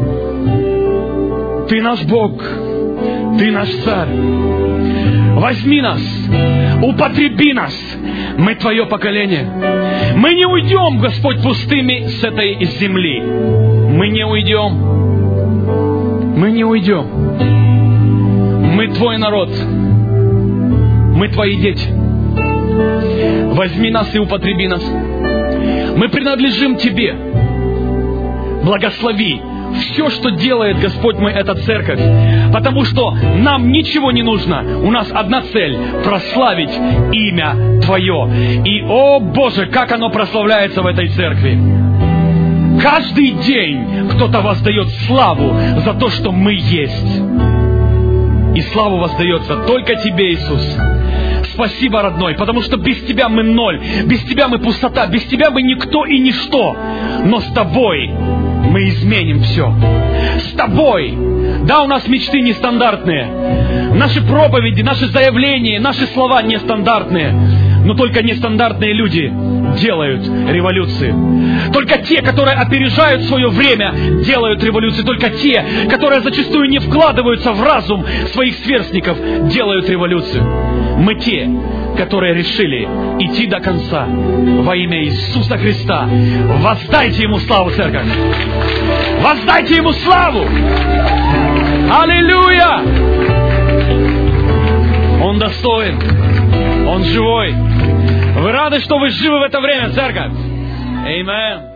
Ты наш Бог. Ты наш Царь. Возьми нас. Употреби нас. Мы Твое поколение. Мы не уйдем, Господь, пустыми с этой земли. Мы не уйдем. Мы не уйдем. Мы Твой народ. Мы Твои дети. Возьми нас и употреби нас. Мы принадлежим Тебе. Благослови все, что делает, Господь мой, эта церковь. Потому что нам ничего не нужно. У нас одна цель – прославить имя Твое. И, о Боже, как оно прославляется в этой церкви. Каждый день кто-то воздает славу за то, что мы есть. И славу воздается только Тебе, Иисус. спасибо, родной, потому что без Тебя мы ноль, без Тебя мы пустота, без Тебя мы никто и ничто. Но с Тобой мы изменим все. С Тобой. Да, у нас мечты нестандартные. Наши проповеди, наши заявления, наши слова нестандартные. Но только нестандартные люди делают революции. Только те, которые опережают свое время, делают революции. Только те, которые зачастую не вкладываются в разум своих сверстников, делают революцию. Мы те, которые решили идти до конца во имя Иисуса Христа. Воздайте Ему славу, церковь! Воздайте Ему славу! Аллилуйя! Он достоин. Он живой. Вы рады, что вы живы в это время, церковь? Аминь.